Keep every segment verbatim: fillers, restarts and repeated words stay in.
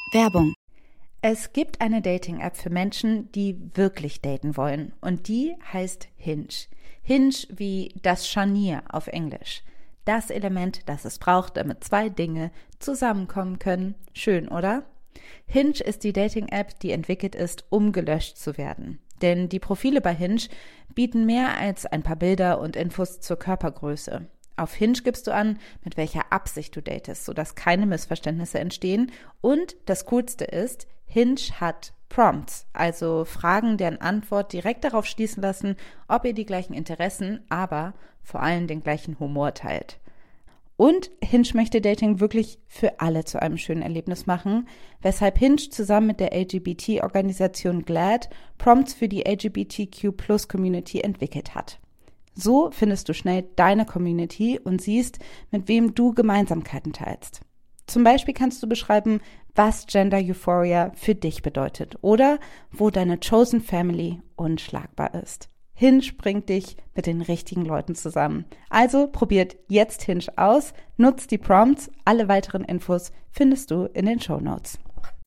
Werbung. Es gibt eine Dating-App für Menschen, die wirklich daten wollen. Und die heißt Hinge. Hinge wie das Scharnier auf Englisch. Das Element, das es braucht, damit zwei Dinge zusammenkommen können. Schön, oder? Hinge ist die Dating-App, die entwickelt ist, um gelöscht zu werden. Denn die Profile bei Hinge bieten mehr als ein paar Bilder und Infos zur Körpergröße. Auf Hinge gibst du an, mit welcher Absicht du datest, sodass keine Missverständnisse entstehen. Und das Coolste ist, Hinge hat Prompts, also Fragen, deren Antwort direkt darauf schließen lassen, ob ihr die gleichen Interessen, aber vor allem den gleichen Humor teilt. Und Hinge möchte Dating wirklich für alle zu einem schönen Erlebnis machen, weshalb Hinge zusammen mit der L G B T-Organisation GLAAD Prompts für die L G B T Q Plus Community entwickelt hat. So findest du schnell deine Community und siehst, mit wem du Gemeinsamkeiten teilst. Zum Beispiel kannst du beschreiben, was Gender Euphoria für dich bedeutet oder wo deine Chosen Family unschlagbar ist. Hinge bringt dich mit den richtigen Leuten zusammen. Also probiert jetzt Hinge aus, nutzt die Prompts, alle weiteren Infos findest du in den Shownotes.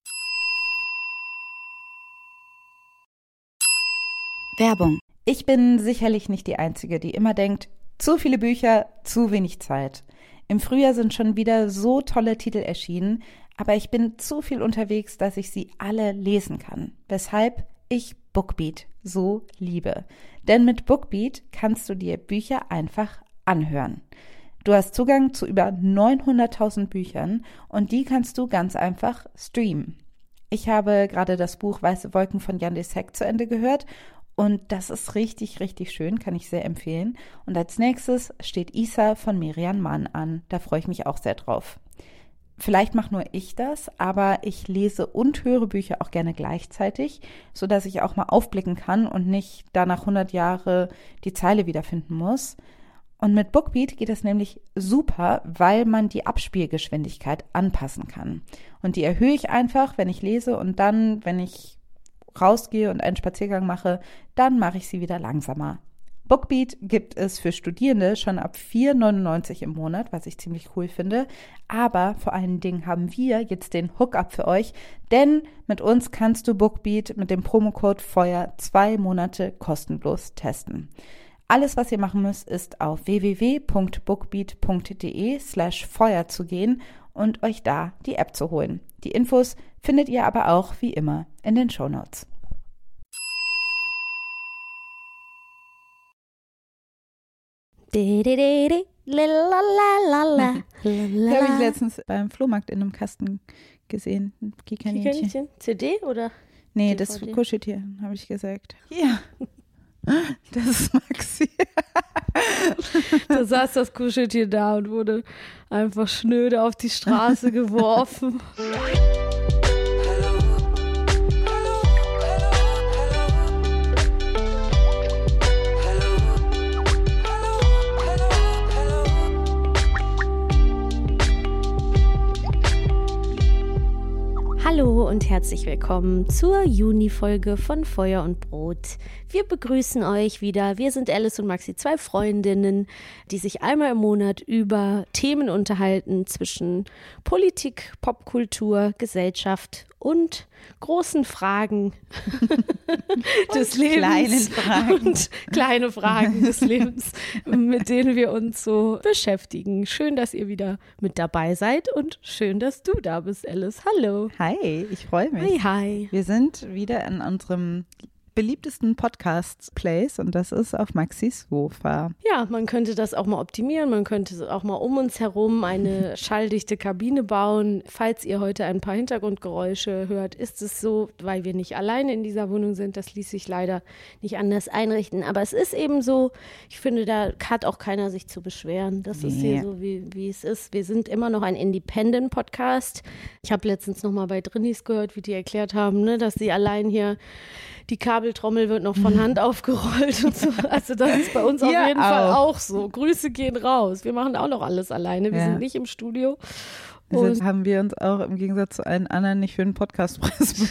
Werbung. Ich bin sicherlich nicht die Einzige, die immer denkt, zu viele Bücher, zu wenig Zeit. Im Frühjahr sind schon wieder so tolle Titel erschienen, aber ich bin zu viel unterwegs, dass ich sie alle lesen kann. Weshalb ich Bookbeat so liebe. Denn mit Bookbeat kannst du dir Bücher einfach anhören. Du hast Zugang zu über neunhunderttausend Büchern und die kannst du ganz einfach streamen. Ich habe gerade das Buch Weiße Wolken von Jan Desek zu Ende gehört und das ist richtig, richtig schön, kann ich sehr empfehlen. Und als nächstes steht Isa von Merian Mann an. Da freue ich mich auch sehr drauf. Vielleicht mache nur ich das, aber ich lese und höre Bücher auch gerne gleichzeitig, sodass ich auch mal aufblicken kann und nicht danach hundert Jahre die Zeile wiederfinden muss. Und mit Bookbeat geht es nämlich super, weil man die Abspielgeschwindigkeit anpassen kann. Und die erhöhe ich einfach, wenn ich lese und dann, wenn ich rausgehe und einen Spaziergang mache, dann mache ich sie wieder langsamer. Bookbeat gibt es für Studierende schon ab vier Euro neunundneunzig im Monat, was ich ziemlich cool finde. Aber vor allen Dingen haben wir jetzt den Hookup für euch, denn mit uns kannst du Bookbeat mit dem Promocode Feuer zwei Monate kostenlos testen. Alles, was ihr machen müsst, ist auf w w w punkt bookbeat punkt d e slash Feuer zu gehen und euch da die App zu holen. Die Infos findet ihr aber auch wie immer in den Shownotes. Die habe ich letztens beim Flohmarkt in einem Kasten gesehen. Ein Kikaninchen. C D oder? Nee, D V D? Das Kuscheltier, habe ich gesagt. Ja. Das ist Maxi. Da saß das Kuscheltier da und wurde einfach schnöde auf die Straße geworfen. Hallo und herzlich willkommen zur Juni-Folge von Feuer und Brot. Wir begrüßen euch wieder. Wir sind Alice und Maxi, zwei Freundinnen, die sich einmal im Monat über Themen unterhalten zwischen Politik, Popkultur, Gesellschaft und großen Fragen des Lebens. Kleinen Fragen. Und kleine Fragen des Lebens, mit denen wir uns so beschäftigen. Schön, dass ihr wieder mit dabei seid und schön, dass du da bist, Alice. Hallo. Hi, ich freue mich. Hi, hi. Wir sind wieder in unserem beliebtesten Podcast-Place und das ist auf Maxis Sofa. Ja, man könnte das auch mal optimieren, man könnte auch mal um uns herum eine schalldichte Kabine bauen. Falls ihr heute ein paar Hintergrundgeräusche hört, ist es so, weil wir nicht alleine in dieser Wohnung sind. Das ließ sich leider nicht anders einrichten. Aber es ist eben so, ich finde, da hat auch keiner sich zu beschweren. Das nee. ist hier so, wie, wie es ist. Wir sind immer noch ein Independent-Podcast. Ich habe letztens noch mal bei Drinnies gehört, wie die erklärt haben, ne, dass sie allein hier die Kabeltrommel wird noch von Hand aufgerollt und so. Also das ist bei uns auf ja, jeden auch. Fall auch so. Grüße gehen raus. Wir machen auch noch alles alleine. Wir ja. sind nicht im Studio. Deshalb haben wir uns auch im Gegensatz zu allen anderen nicht für einen Podcastpreis beworben.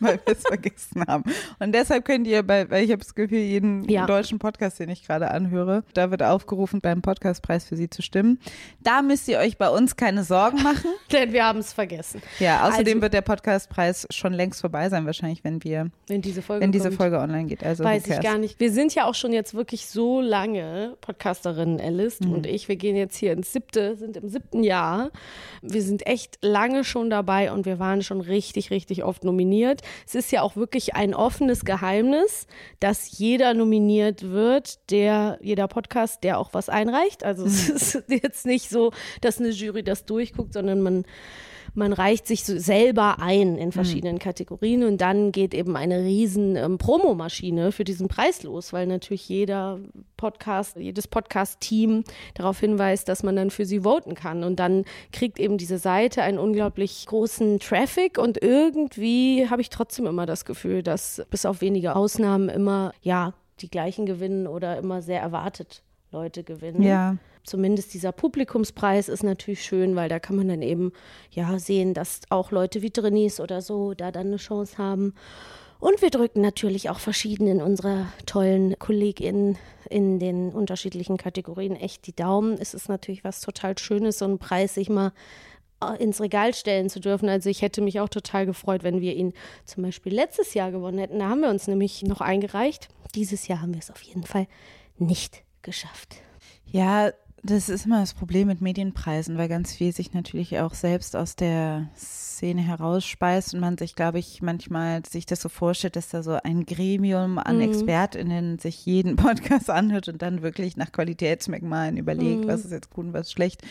weil wir es vergessen haben. Und deshalb könnt ihr, bei, weil ich habe das Gefühl, jeden ja. deutschen Podcast, den ich gerade anhöre, da wird aufgerufen, beim Podcastpreis für sie zu stimmen. Da müsst ihr euch bei uns keine Sorgen machen. Denn wir haben es vergessen. Ja, außerdem also, wird der Podcastpreis schon längst vorbei sein, wahrscheinlich, wenn wir, wenn diese Folge, wenn diese Folge online geht. Also weiß ich gar nicht. Wir sind ja auch schon jetzt wirklich so lange Podcasterinnen, Alice mhm. und ich. Wir gehen jetzt hier ins siebte, sind im siebten Jahr. Wir sind echt lange schon dabei und wir waren schon richtig, richtig oft nominiert. Es ist ja auch wirklich ein offenes Geheimnis, dass jeder nominiert wird, der, jeder Podcast, der auch was einreicht. Also es ist jetzt nicht so, dass eine Jury das durchguckt, sondern man Man reicht sich so selber ein in verschiedenen mhm. Kategorien und dann geht eben eine riesen ähm, Promomaschine für diesen Preis los, weil natürlich jeder Podcast, jedes Podcast-Team darauf hinweist, dass man dann für sie voten kann und dann kriegt eben diese Seite einen unglaublich großen Traffic und irgendwie habe ich trotzdem immer das Gefühl, dass bis auf wenige Ausnahmen immer, ja, die gleichen gewinnen oder immer sehr erwartet Leute gewinnen. Ja. Zumindest dieser Publikumspreis ist natürlich schön, weil da kann man dann eben ja sehen, dass auch Leute wie Drinis oder so da dann eine Chance haben. Und wir drücken natürlich auch verschiedenen unserer tollen KollegInnen in den unterschiedlichen Kategorien echt die Daumen. Es ist natürlich was total Schönes, so einen Preis sich mal ins Regal stellen zu dürfen. Also ich hätte mich auch total gefreut, wenn wir ihn zum Beispiel letztes Jahr gewonnen hätten. Da haben wir uns nämlich noch eingereicht. Dieses Jahr haben wir es auf jeden Fall nicht geschafft. Ja, das ist immer das Problem mit Medienpreisen, weil ganz viel sich natürlich auch selbst aus der Szene herausspeist und man sich, glaube ich, manchmal sich das so vorstellt, dass da so ein Gremium an mhm. ExpertInnen sich jeden Podcast anhört und dann wirklich nach Qualitätsmerkmalen überlegt, mhm. was ist jetzt gut und was ist schlecht.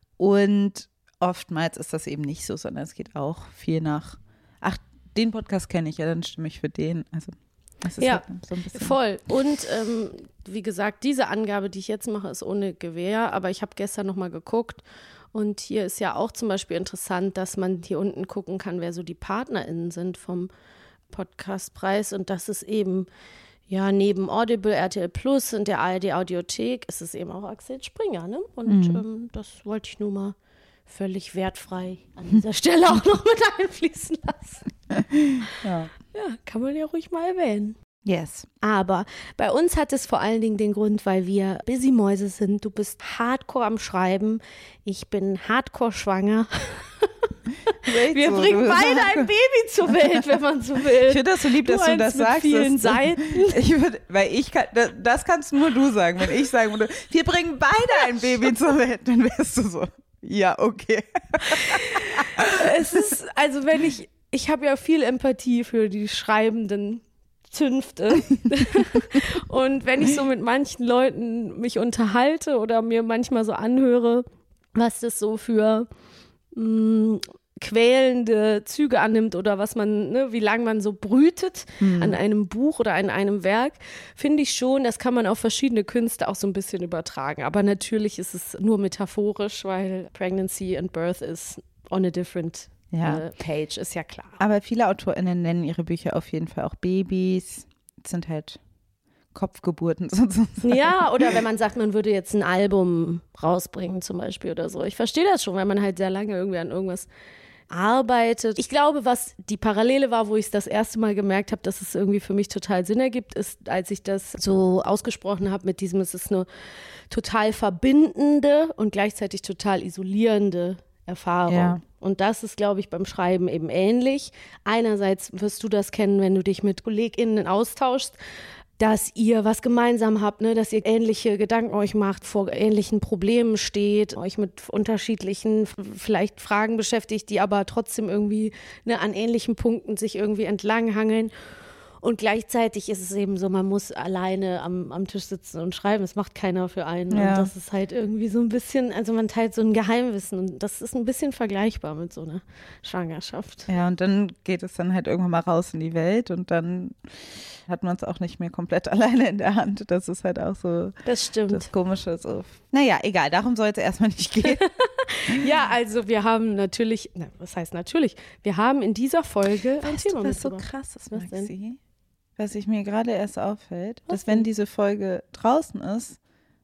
Und oftmals ist das eben nicht so, sondern es geht auch viel nach, ach, den Podcast kenne ich, ja, dann stimme ich für den. Also das ist ja, halt so ein bisschen voll. Und ähm, wie gesagt, diese Angabe, die ich jetzt mache, ist ohne Gewähr, aber ich habe gestern nochmal geguckt und hier ist ja auch zum Beispiel interessant, dass man hier unten gucken kann, wer so die PartnerInnen sind vom Podcastpreis und das ist eben, ja, neben Audible, R T L Plus und der A R D Audiothek ist es eben auch Axel Springer, ne? Und mhm. ähm, das wollte ich nur mal völlig wertfrei an dieser Stelle auch noch mit einfließen lassen. Ja. Ja, kann man ja ruhig mal erwähnen. Yes. Aber bei uns hat es vor allen Dingen den Grund, weil wir Busy-Mäuse sind. Du bist hardcore am Schreiben. Ich bin hardcore schwanger. Wir so, bringen beide ein Baby zur Welt, wenn man so will. Ich finde das so lieb, dass du, du das mit sagst. Vielen dass, Seiten. Ich würd, weil ich kann, das, das kannst nur du sagen. Wenn ich sagen würde, wir bringen beide ein Baby zur Welt, dann wärst du so, ja, okay. Es ist, also wenn ich, ich habe ja viel Empathie für die schreibenden Zünfte. Und wenn ich so mit manchen Leuten mich unterhalte oder mir manchmal so anhöre, was das so für mh, quälende Züge annimmt oder was man, ne, wie lange man so brütet mhm. an einem Buch oder an einem Werk, finde ich schon, das kann man auf verschiedene Künste auch so ein bisschen übertragen. Aber natürlich ist es nur metaphorisch, weil Pregnancy and Birth is on a different ja. äh, page, ist ja klar. Aber viele AutorInnen nennen ihre Bücher auf jeden Fall auch Babys. Das sind halt Kopfgeburten sozusagen. Ja, oder wenn man sagt, man würde jetzt ein Album rausbringen zum Beispiel oder so. Ich verstehe das schon, weil man halt sehr lange irgendwie an irgendwas arbeitet. Ich glaube, was die Parallele war, wo ich es das erste Mal gemerkt habe, dass es irgendwie für mich total Sinn ergibt, ist, als ich das so ausgesprochen habe mit diesem, es ist eine total verbindende und gleichzeitig total isolierende Erfahrung. Ja. Und das ist, glaube ich, beim Schreiben eben ähnlich. Einerseits wirst du das kennen, wenn du dich mit KollegInnen austauschst, dass ihr was gemeinsam habt, ne, dass ihr ähnliche Gedanken euch macht, vor ähnlichen Problemen steht, euch mit unterschiedlichen vielleicht Fragen beschäftigt, die aber trotzdem irgendwie ne, an ähnlichen Punkten sich irgendwie entlanghangeln. Und gleichzeitig ist es eben so, man muss alleine am, am Tisch sitzen und schreiben. Es macht keiner für einen. Ja. Und das ist halt irgendwie so ein bisschen, also man teilt so ein Geheimwissen. Und das ist ein bisschen vergleichbar mit so einer Schwangerschaft. Ja, und dann geht es dann halt irgendwann mal raus in die Welt und dann hat man es auch nicht mehr komplett alleine in der Hand. Das ist halt auch so das stimmt. Das Komische. So. Naja, egal, darum soll es erstmal nicht gehen. Ja, also wir haben natürlich, na, was heißt natürlich, wir haben in dieser Folge ein weißt Thema du, was so krass ist, Maxi? Was sich mir gerade erst auffällt, was dass wenn denn? diese Folge draußen ist,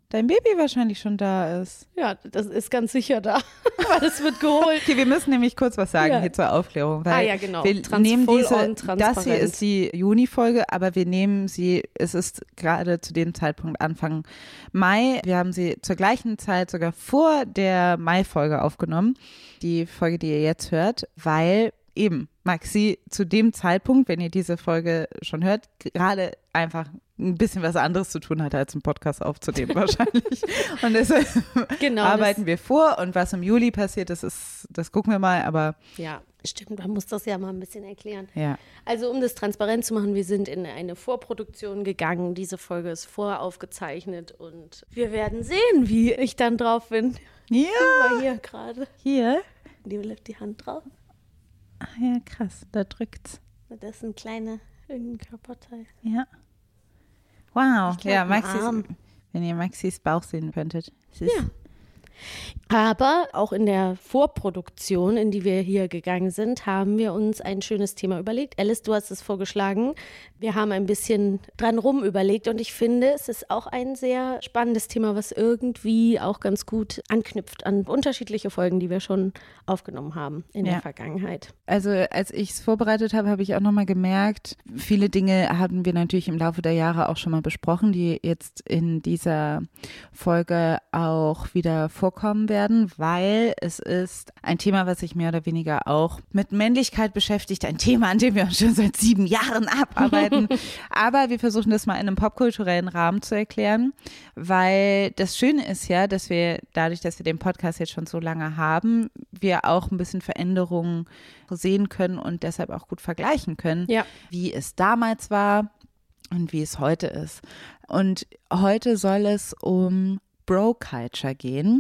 dein Baby wahrscheinlich schon da ist. Ja, das ist ganz sicher da, weil es wird geholt. Okay, wir müssen nämlich kurz was sagen ja. hier zur Aufklärung. Weil ah ja, genau. Wir Trans nehmen diese, das hier ist die Juni-Folge, aber wir nehmen sie, es ist gerade zu dem Zeitpunkt Anfang Mai. Wir haben sie zur gleichen Zeit sogar vor der Mai-Folge aufgenommen, die Folge, die ihr jetzt hört, weil eben Maxi zu dem Zeitpunkt, wenn ihr diese Folge schon hört, gerade einfach ein bisschen was anderes zu tun hatte, als einen Podcast aufzunehmen wahrscheinlich. Und deshalb genau, arbeiten wir vor und was im Juli passiert, das ist, das gucken wir mal, aber ja, stimmt, man muss das ja mal ein bisschen erklären. Ja. Also um das transparent zu machen, wir sind in eine Vorproduktion gegangen, diese Folge ist voraufgezeichnet und wir werden sehen, wie ich dann drauf bin. Ja. Mal hier gerade. Hier? Die läuft die Hand drauf. Ach ja, krass, da drückt's. Das ist ein kleiner, irgendein Körperteil. Ja. Wow, glaub, ja, Maxis, wenn ihr Maxis Bauch sehen könntet. Es ist ja. Aber auch in der Vorproduktion, in die wir hier gegangen sind, haben wir uns ein schönes Thema überlegt. Alice, du hast es vorgeschlagen. Wir haben ein bisschen dran rum überlegt und ich finde, es ist auch ein sehr spannendes Thema, was irgendwie auch ganz gut anknüpft an unterschiedliche Folgen, die wir schon aufgenommen haben in ja. der Vergangenheit. Also als ich es vorbereitet habe, habe ich auch nochmal gemerkt, viele Dinge haben wir natürlich im Laufe der Jahre auch schon mal besprochen, die jetzt in dieser Folge auch wieder vorkommen werden, weil es ist ein Thema, was sich mehr oder weniger auch mit Männlichkeit beschäftigt, ein Thema, an dem wir uns schon seit sieben Jahren abarbeiten. Aber wir versuchen das mal in einem popkulturellen Rahmen zu erklären, weil das Schöne ist ja, dass wir dadurch, dass wir den Podcast jetzt schon so lange haben, wir auch ein bisschen Veränderungen sehen können und deshalb auch gut vergleichen können, ja. wie es damals war und wie es heute ist. Und heute soll es um Bro-Culture gehen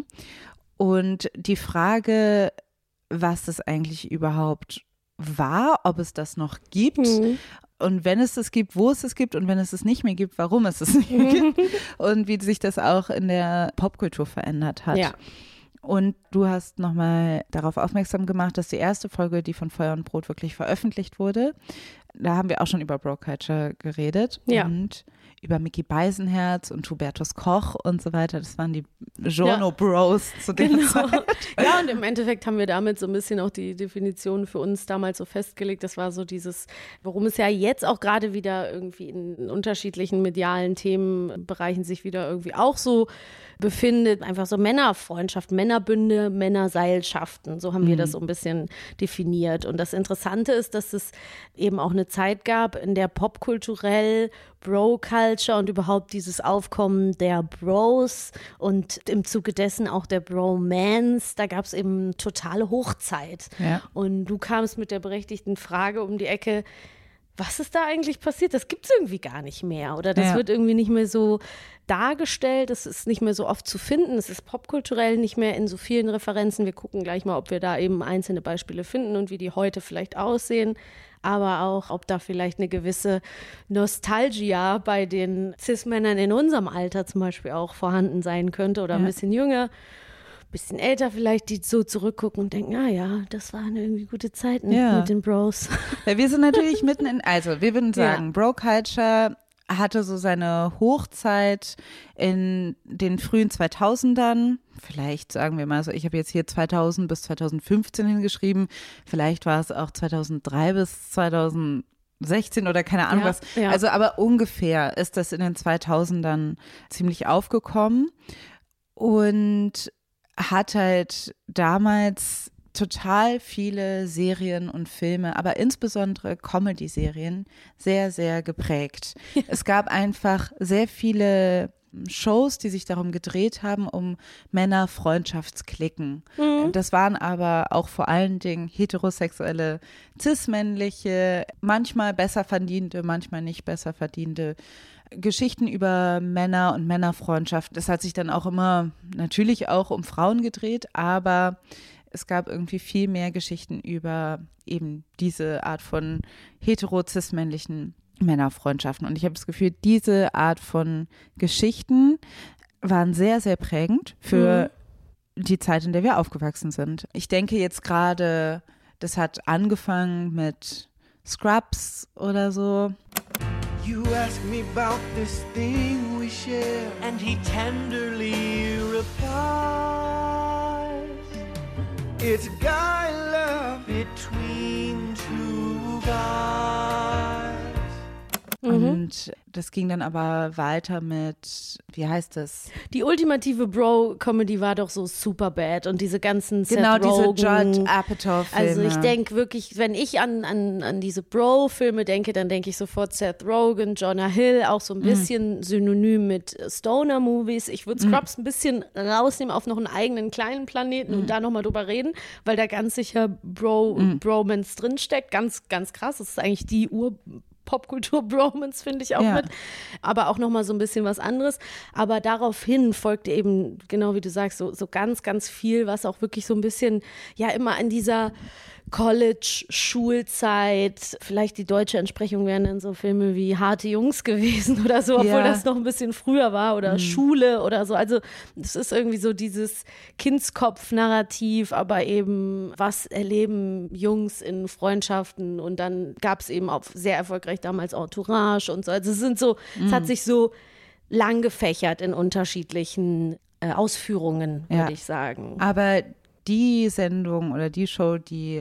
und die Frage, was das eigentlich überhaupt war, ob es das noch gibt mhm. und wenn es es gibt, wo es es gibt und wenn es es nicht mehr gibt, warum es es nicht mehr gibt und wie sich das auch in der Popkultur verändert hat. Ja. Und du hast nochmal darauf aufmerksam gemacht, dass die erste Folge, die von Feuer und Brot wirklich veröffentlicht wurde, da haben wir auch schon über Bro-Culture geredet ja. und über Mickey Beisenherz und Hubertus Koch und so weiter. Das waren die Journo-Bros ja. zu der genau. Zeit. Ja, und im Endeffekt haben wir damit so ein bisschen auch die Definition für uns damals so festgelegt. Das war so dieses, worum es ja jetzt auch gerade wieder irgendwie in unterschiedlichen medialen Themenbereichen sich wieder irgendwie auch so befindet. Einfach so Männerfreundschaft, Männerbünde, Männerseilschaften. So haben mhm. wir das so ein bisschen definiert. Und das Interessante ist, dass es eben auch eine Zeit gab, in der popkulturell Bro-Culture und überhaupt dieses Aufkommen der Bros und im Zuge dessen auch der Bromance, da gab es eben totale Hochzeit. Ja. Und du kamst mit der berechtigten Frage um die Ecke, was ist da eigentlich passiert? Das gibt es irgendwie gar nicht mehr. Oder das ja. wird irgendwie nicht mehr so dargestellt. Das ist nicht mehr so oft zu finden. Es ist popkulturell nicht mehr in so vielen Referenzen. Wir gucken gleich mal, ob wir da eben einzelne Beispiele finden und wie die heute vielleicht aussehen. Aber auch, ob da vielleicht eine gewisse Nostalgia bei den Cis-Männern in unserem Alter zum Beispiel auch vorhanden sein könnte oder ja. ein bisschen jünger. Bisschen älter vielleicht, die so zurückgucken und denken, ah ja, das waren irgendwie gute Zeiten ja. mit den Bros. Ja, wir sind natürlich mitten in, also wir würden sagen, ja. Bro-Culture hatte so seine Hochzeit in den frühen zweitausendern. Vielleicht sagen wir mal so, ich habe jetzt hier zweitausend bis zweitausendfünfzehn hingeschrieben. Vielleicht war es auch zweitausenddrei bis zweitausendsechzehn oder keine Ahnung ja, was. Ja. Also aber ungefähr ist das in den zweitausendern ziemlich aufgekommen und hat halt damals total viele Serien und Filme, aber insbesondere Comedy-Serien sehr, sehr geprägt. Ja. Es gab einfach sehr viele Shows, die sich darum gedreht haben, um Männer-Freundschaftsklicken. Mhm. Das waren aber auch vor allen Dingen heterosexuelle, cis-männliche, manchmal besser verdiente, manchmal nicht besser verdiente Geschichten über Männer und Männerfreundschaft. Das hat sich dann auch immer natürlich auch um Frauen gedreht, aber es gab irgendwie viel mehr Geschichten über eben diese Art von hetero-cis-männlichen Männerfreundschaften. Und ich habe das Gefühl, diese Art von Geschichten waren sehr, sehr prägend für mhm. die Zeit, in der wir aufgewachsen sind. Ich denke jetzt gerade, das hat angefangen mit Scrubs oder so. You ask me about this thing we share, and he tenderly replies, it's guy love between two guys. Und das ging dann aber weiter mit, wie heißt das? Die ultimative Bro-Comedy war doch so Superbad und diese ganzen Seth Genau, diese Rogen. Judd Apatow-Filme. Also ich denke wirklich, wenn ich an, an, an diese Bro-Filme denke, dann denke ich sofort Seth Rogen, Jonah Hill, auch so ein bisschen mm. synonym mit Stoner-Movies. Ich würde Scrubs mm. ein bisschen rausnehmen auf noch einen eigenen kleinen Planeten mm. und da nochmal drüber reden, weil da ganz sicher Bro, mm. Bromance drinsteckt. Ganz, ganz krass. Das ist eigentlich die Ur- Popkultur-Bromance, finde ich auch ja. mit, aber auch nochmal so ein bisschen was anderes. Aber daraufhin folgte eben, genau wie du sagst, so, so ganz, ganz viel, was auch wirklich so ein bisschen, ja, immer in dieser College-Schulzeit, vielleicht die deutsche Entsprechung wären dann so Filme wie Harte Jungs gewesen oder so, obwohl ja. das noch ein bisschen früher war oder mhm. Schule oder so. Also es ist irgendwie so dieses Kindskopf-Narrativ, aber eben, was erleben Jungs in Freundschaften, und dann gab es eben auch sehr erfolgreich damals Entourage und so. Also es sind so, mhm. es hat sich so lang gefächert in unterschiedlichen äh, Ausführungen, würde ja. ich sagen. Aber die Sendung oder die Show, die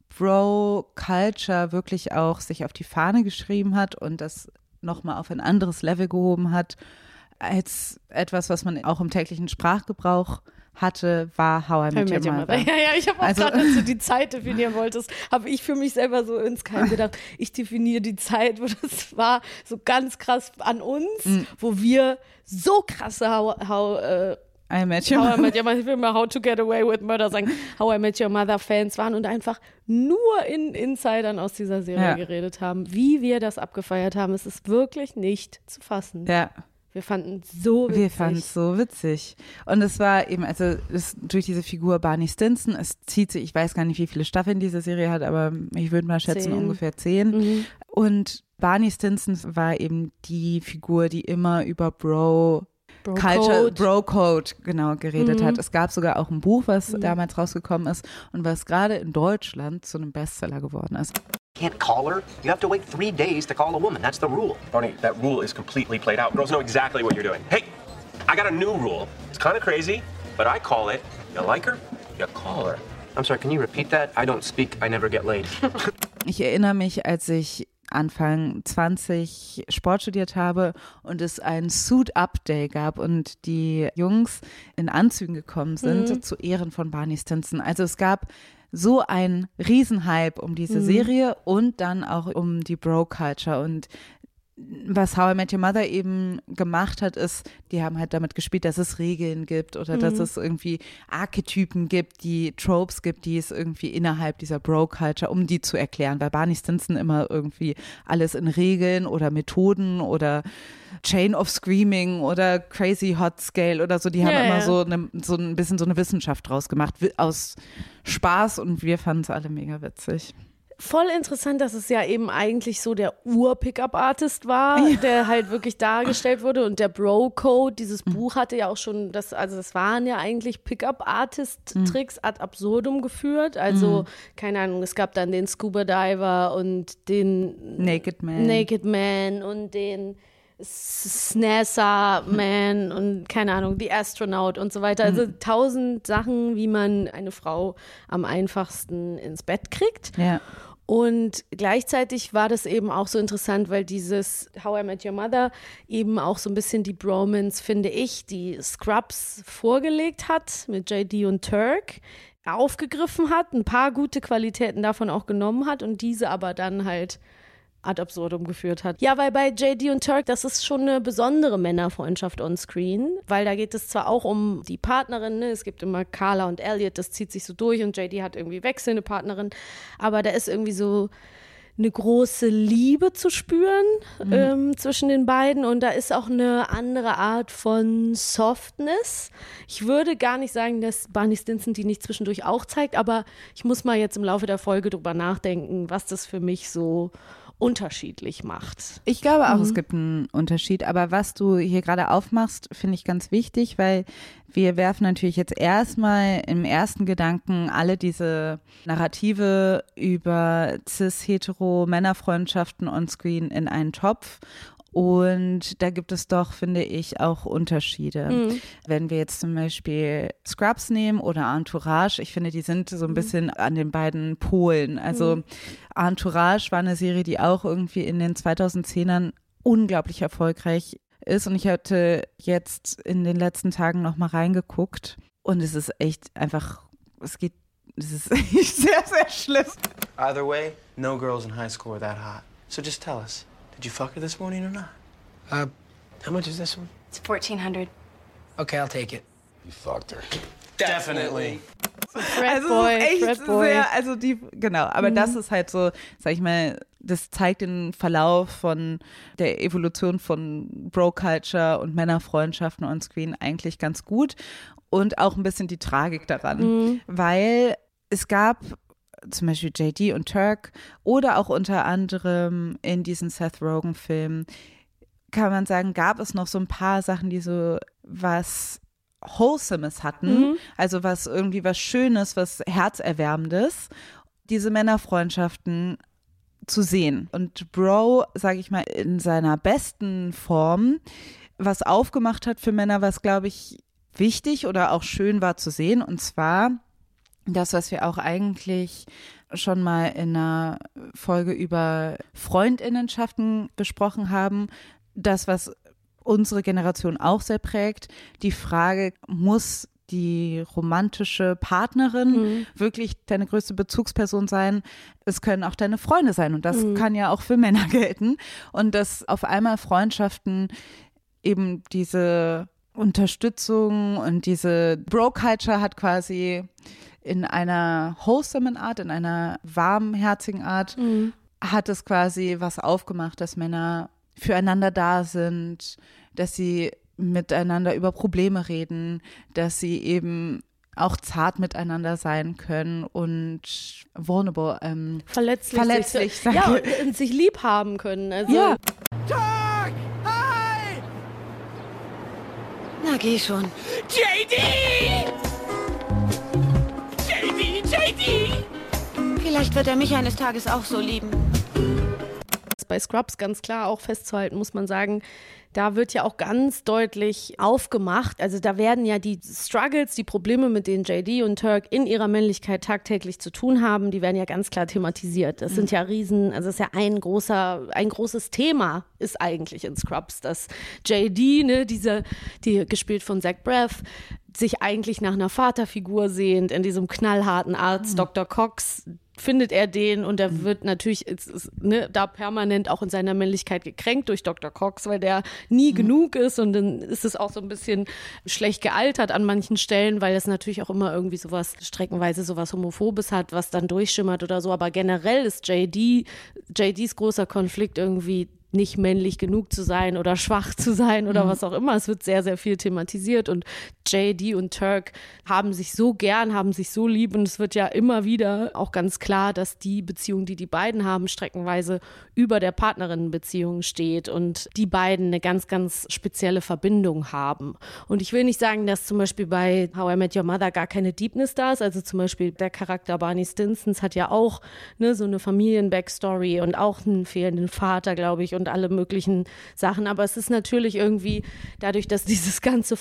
Bro-Culture wirklich auch sich auf die Fahne geschrieben hat und das nochmal auf ein anderes Level gehoben hat, als etwas, was man auch im täglichen Sprachgebrauch hatte, war How I Met Your Mother. Ja, ja, ich habe auch also, gerade, als du die Zeit definieren wolltest, habe ich für mich selber so ins Keim gedacht, ich definiere die Zeit, wo das war, so ganz krass an uns, mm. wo wir so krasse How, how äh, I Met Your Mother. How I Met Your Mother. Ich will mal How to Get Away with Murder sagen. How I Met Your Mother Fans waren und einfach nur in Insidern aus dieser Serie ja. geredet haben. Wie wir das abgefeiert haben, es ist wirklich nicht zu fassen. Ja. Wir fanden es so witzig. Wir fanden es so witzig. Und es war eben, also es, durch diese Figur Barney Stinson, es zieht sich, ich weiß gar nicht, wie viele Staffeln diese Serie hat, aber ich würde mal schätzen, zehn. ungefähr zehn. Mhm. Und Barney Stinson war eben die Figur, die immer über Bro Bro Culture, Bro Code, genau, geredet Mhm. hat. Es gab sogar auch ein Buch, was Mhm. damals rausgekommen ist und was gerade in Deutschland zu einem Bestseller geworden ist. Can't call her. You have to wait three days to call a woman. That's the rule. Barney, that rule is completely played out. Girls know exactly what you're doing. Hey, I got a new rule. It's kind of crazy, but I call it, you like her, you call her. I'm sorry, can you repeat that? I don't speak, I never get laid. Ich erinnere mich, als ich Anfang zwanzig Sport studiert habe und es einen Suit-Up-Day gab und die Jungs in Anzügen gekommen sind mhm. zu Ehren von Barney Stinson. Also es gab so einen Riesenhype um diese mhm. Serie und dann auch um die Bro-Culture. Und was How I Met Your Mother eben gemacht hat, ist, die haben halt damit gespielt, dass es Regeln gibt oder mhm. dass es irgendwie Archetypen gibt, die Tropes gibt, die es irgendwie innerhalb dieser Bro-Culture, um die zu erklären, weil Barney Stinson immer irgendwie alles in Regeln oder Methoden oder Chain of Screaming oder Crazy Hot Scale oder so, die haben ja, immer ja. so, eine, so ein bisschen so eine Wissenschaft draus gemacht, aus Spaß, und wir fanden es alle mega witzig. Voll interessant, dass es ja eben eigentlich so der Ur-Pickup-Artist war, ja. der halt wirklich dargestellt wurde, und der Bro-Code, dieses mhm. Buch hatte ja auch schon, das, also das waren ja eigentlich Pickup-Artist-Tricks mhm. ad absurdum geführt, also mhm. keine Ahnung, es gab dann den Scuba-Diver und den Naked Man, Naked Man und den Snazza-Man und keine Ahnung, The Astronaut und so weiter. Also mhm. tausend Sachen, wie man eine Frau am einfachsten ins Bett kriegt. Ja. Und gleichzeitig war das eben auch so interessant, weil dieses How I Met Your Mother eben auch so ein bisschen die Bromance, finde ich, die Scrubs vorgelegt hat mit J D und Turk, aufgegriffen hat, ein paar gute Qualitäten davon auch genommen hat und diese aber dann halt ad absurdum geführt hat. Ja, weil bei J D und Turk, das ist schon eine besondere Männerfreundschaft on screen, weil da geht es zwar auch um die Partnerin, ne? Es gibt immer Carla und Elliot, das zieht sich so durch, und J D hat irgendwie wechselnde Partnerin, aber da ist irgendwie so eine große Liebe zu spüren mhm. ähm, zwischen den beiden, und da ist auch eine andere Art von Softness. Ich würde gar nicht sagen, dass Barney Stinson die nicht zwischendurch auch zeigt, aber ich muss mal jetzt im Laufe der Folge drüber nachdenken, was das für mich so unterschiedlich macht. Ich glaube auch, mhm. es gibt einen Unterschied, aber was du hier gerade aufmachst, finde ich ganz wichtig, weil wir werfen natürlich jetzt erstmal im ersten Gedanken alle diese Narrative über cis-hetero-Männerfreundschaften on-screen in einen Topf Und da gibt es doch, finde ich, auch Unterschiede. Mhm. Wenn wir jetzt zum Beispiel Scrubs nehmen oder Entourage, ich finde, die sind so ein bisschen an den beiden Polen. Also mhm. Entourage war eine Serie, die auch irgendwie in den zweitausendzehnern unglaublich erfolgreich ist. Und ich hatte jetzt in den letzten Tagen noch mal reingeguckt. Und es ist echt einfach, es geht, es ist echt sehr, sehr schlimm. Either way, no girls in high school are that hot. So just tell us. Did you fuck her this morning or not? Uh, how much is this one? It's fourteen hundred. Okay, I'll take it. You fucked her. Definitely. Fred also Boy, es ist echt Fred Boy. sehr, also die, genau, aber Mhm. das ist halt so, sag ich mal, das zeigt den Verlauf von der Evolution von Bro-Culture und Männerfreundschaften on Screen eigentlich ganz gut und auch ein bisschen die Tragik daran, Mhm. weil es gab zum Beispiel J D und Turk oder auch unter anderem in diesen Seth Rogen-Filmen, kann man sagen, gab es noch so ein paar Sachen, die so was Wholesomes hatten, Mhm. also was irgendwie was Schönes, was Herzerwärmendes, diese Männerfreundschaften zu sehen. Und Bro, sage ich mal, in seiner besten Form, was aufgemacht hat für Männer, was, glaube ich, wichtig oder auch schön war zu sehen, und zwar das, was wir auch eigentlich schon mal in einer Folge über Freundinnenschaften besprochen haben, das, was unsere Generation auch sehr prägt, die Frage, muss die romantische Partnerin Mhm. wirklich deine größte Bezugsperson sein? Es können auch deine Freunde sein und das Mhm. kann ja auch für Männer gelten. Und dass auf einmal Freundschaften eben diese Unterstützung und diese Bro-Culture hat quasi in einer wholesomen Art, in einer warmherzigen Art, Mhm. hat es quasi was aufgemacht, dass Männer füreinander da sind, dass sie miteinander über Probleme reden, dass sie eben auch zart miteinander sein können und vulnerable, ähm, Verletzlich, verletzlich sich, sag ja, ich. und sich lieb haben können. Also, Ja. Turk! Hi! Na, geh schon. J D! J D, J D! Vielleicht wird er mich eines Tages auch so lieben. bei Scrubs ganz klar auch festzuhalten, muss man sagen, da wird ja auch ganz deutlich aufgemacht, also da werden ja die Struggles, die Probleme, mit denen J D und Turk in ihrer Männlichkeit tagtäglich zu tun haben, die werden ja ganz klar thematisiert. Das sind ja riesen, also das ist ja ein großer, ein großes Thema ist eigentlich in Scrubs, dass J D, ne, diese, die gespielt von Zach Braff, sich eigentlich nach einer Vaterfigur sehnt, in diesem knallharten Arzt, mhm. Doktor Cox, findet er den und er wird natürlich ist, ist, ne, da permanent auch in seiner Männlichkeit gekränkt durch Doktor Cox, weil der nie mhm. genug ist und dann ist es auch so ein bisschen schlecht gealtert an manchen Stellen, weil es natürlich auch immer irgendwie sowas, streckenweise sowas Homophobes hat, was dann durchschimmert oder so, aber generell ist J D, J Ds großer Konflikt irgendwie nicht männlich genug zu sein oder schwach zu sein oder mhm. was auch immer. Es wird sehr, sehr viel thematisiert und J D und Turk haben sich so gern, haben sich so lieb und es wird ja immer wieder auch ganz klar, dass die Beziehung, die die beiden haben, streckenweise über der Partnerinnenbeziehung steht und die beiden eine ganz, ganz spezielle Verbindung haben. Und ich will nicht sagen, dass zum Beispiel bei How I Met Your Mother gar keine Deepness da ist. Also zum Beispiel der Charakter Barney Stinsons hat ja auch ne, so eine Familien-Backstory und auch einen fehlenden Vater, glaube ich, und alle möglichen Sachen. Aber es ist natürlich irgendwie dadurch, dass dieses ganze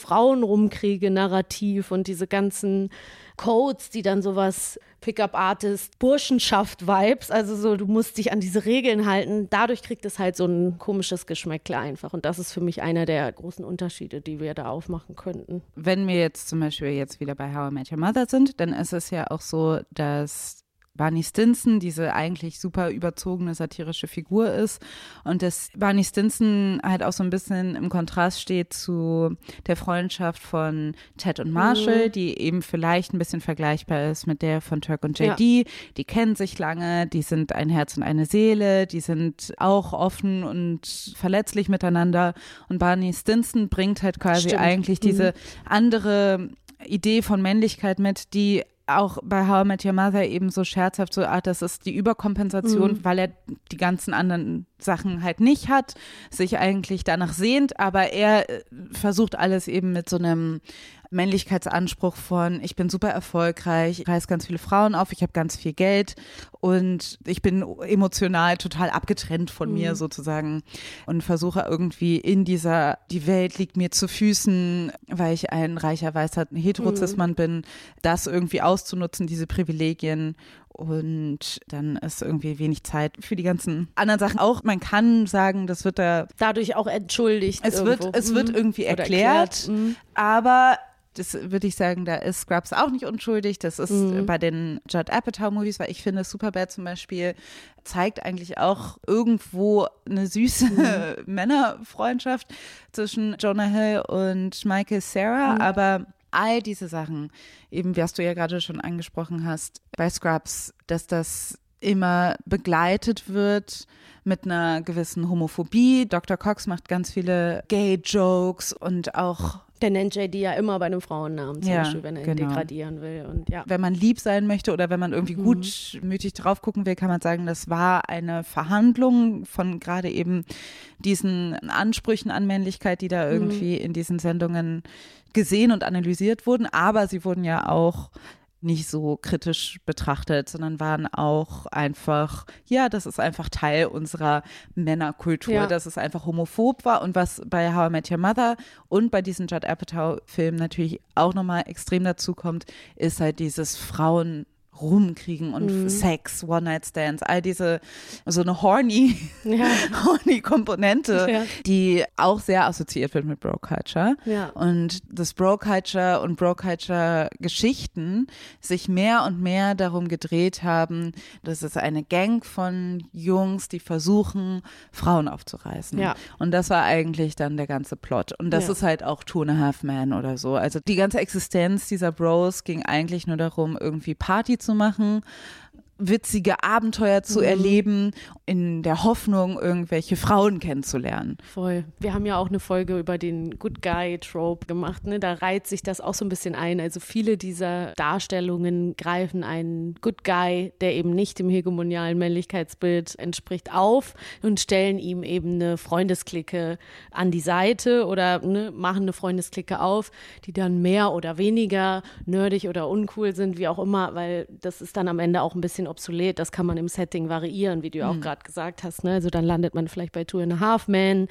Frauenrumkriege-Narrativ und diese ganzen Codes, die dann sowas Pickup-Artist, Burschenschaft-Vibes, also so, du musst dich an diese Regeln halten, dadurch kriegt es halt so ein komisches Geschmäckle einfach. Und das ist für mich einer der großen Unterschiede, die wir da aufmachen könnten. Wenn wir jetzt zum Beispiel jetzt wieder bei How I Met Your Mother sind, dann ist es ja auch so, dass Barney Stinson diese eigentlich super überzogene satirische Figur ist und dass Barney Stinson halt auch so ein bisschen im Kontrast steht zu der Freundschaft von Ted und Marshall, mhm. die eben vielleicht ein bisschen vergleichbar ist mit der von Turk und J D. Ja. Die kennen sich lange, die sind ein Herz und eine Seele, die sind auch offen und verletzlich miteinander und Barney Stinson bringt halt quasi Stimmt. eigentlich diese mhm. andere Idee von Männlichkeit mit, die auch bei How I Met Your Mother eben so scherzhaft so, ah, das ist die Überkompensation, mhm. weil er die ganzen anderen Sachen halt nicht hat, sich eigentlich danach sehnt, aber er versucht alles eben mit so einem Männlichkeitsanspruch von, ich bin super erfolgreich, ich reiß ganz viele Frauen auf, ich habe ganz viel Geld und ich bin emotional total abgetrennt von mhm. mir sozusagen und versuche irgendwie in dieser, die Welt liegt mir zu Füßen, weil ich ein reicher, weißer Heterozismann mhm. bin, das irgendwie auszunutzen, diese Privilegien. Und dann ist irgendwie wenig Zeit für die ganzen anderen Sachen. Auch man kann sagen, das wird da dadurch auch entschuldigt. Es wird, es wird irgendwie erklärt, erklärt. Mhm. aber das würde ich sagen, da ist Scrubs auch nicht unschuldig. Das ist mhm. bei den Judd Apatow-Movies, weil ich finde, Superbad zum Beispiel zeigt eigentlich auch irgendwo eine süße mhm. Männerfreundschaft zwischen Jonah Hill und Michael Cera, mhm. aber all diese Sachen, eben was du ja gerade schon angesprochen hast, bei Scrubs, dass das immer begleitet wird mit einer gewissen Homophobie. Doktor Cox macht ganz viele Gay-Jokes und auch der nennt J D ja immer bei einem Frauennamen, zum ja, Beispiel, wenn er ihn genau. degradieren will. Und ja. Wenn man lieb sein möchte oder wenn man irgendwie mhm. gutmütig drauf gucken will, kann man sagen, das war eine Verhandlung von gerade eben diesen Ansprüchen an Männlichkeit, die da irgendwie mhm. in diesen Sendungen gesehen und analysiert wurden. Aber sie wurden ja auch nicht so kritisch betrachtet, sondern waren auch einfach, ja, das ist einfach Teil unserer Männerkultur, ja. dass es einfach homophob war und was bei How I Met Your Mother und bei diesen Judd Apatow-Filmen natürlich auch nochmal extrem dazu kommt, ist halt dieses Frauen rumkriegen und mhm. Sex, One-Night-Stands, all diese, so eine horny, ja. horny Komponente, ja. die auch sehr assoziiert wird mit Bro-Culture. Ja. Und das Bro-Culture und Bro-Culture-Geschichten sich mehr und mehr darum gedreht haben, dass es eine Gang von Jungs, die versuchen, Frauen aufzureißen. Ja. Und das war eigentlich dann der ganze Plot. Und das ja. ist halt auch Two and a Half Men oder so. Also die ganze Existenz dieser Bros ging eigentlich nur darum, irgendwie Party zu machen, witzige Abenteuer zu mhm. erleben, in der Hoffnung, irgendwelche Frauen kennenzulernen. Voll. Wir haben ja auch eine Folge über den Good Guy-Trope gemacht, ne? Da reiht sich das auch so ein bisschen ein. Also viele dieser Darstellungen greifen einen Good Guy, der eben nicht dem hegemonialen Männlichkeitsbild entspricht, auf und stellen ihm eben eine Freundesklicke an die Seite oder ne, machen eine Freundesklicke auf, die dann mehr oder weniger nerdig oder uncool sind, wie auch immer, weil das ist dann am Ende auch ein bisschen obsolet, das kann man im Setting variieren, wie du ja auch mhm. gerade gesagt hast, ne? Also dann landet man vielleicht bei Two and a Half Men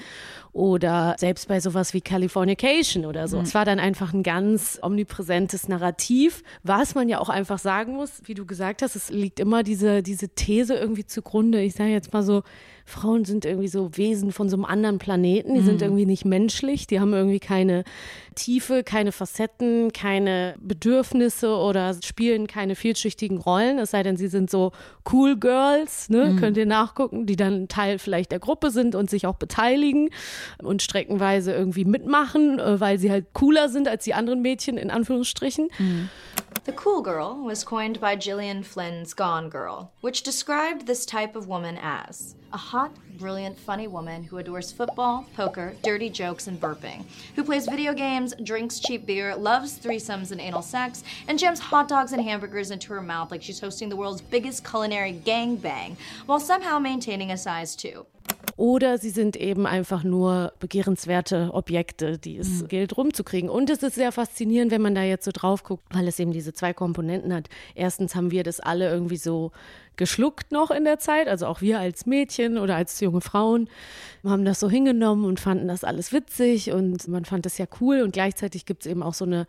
oder selbst bei sowas wie Californication oder so. Mhm. Es war dann einfach ein ganz omnipräsentes Narrativ, was man ja auch einfach sagen muss, wie du gesagt hast, es liegt immer diese, diese These irgendwie zugrunde, ich sage jetzt mal so, Frauen sind irgendwie so Wesen von so einem anderen Planeten, die mhm. sind irgendwie nicht menschlich, die haben irgendwie keine Tiefe, keine Facetten, keine Bedürfnisse oder spielen keine vielschichtigen Rollen, es sei denn, sie sind so Cool Girls, ne? Mhm. Könnt ihr nachgucken, die dann Teil vielleicht der Gruppe sind und sich auch beteiligen und streckenweise irgendwie mitmachen, weil sie halt cooler sind als die anderen Mädchen, in Anführungsstrichen. Mhm. The cool girl was coined by Gillian Flynn's Gone Girl, which described this type of woman as a hot, brilliant, funny woman who adores football, poker, dirty jokes, and burping, who plays video games, drinks cheap beer, loves threesomes and anal sex, and jams hot dogs and hamburgers into her mouth like she's hosting the world's biggest culinary gangbang, while somehow maintaining a size two. Oder sie sind eben einfach nur begehrenswerte Objekte, die es mhm. gilt rumzukriegen. Und es ist sehr faszinierend, wenn man da jetzt so drauf guckt, weil es eben diese zwei Komponenten hat. Erstens haben wir das alle irgendwie so geschluckt noch in der Zeit, also auch wir als Mädchen oder als junge Frauen haben das so hingenommen und fanden das alles witzig und man fand das ja cool und gleichzeitig gibt es eben auch so eine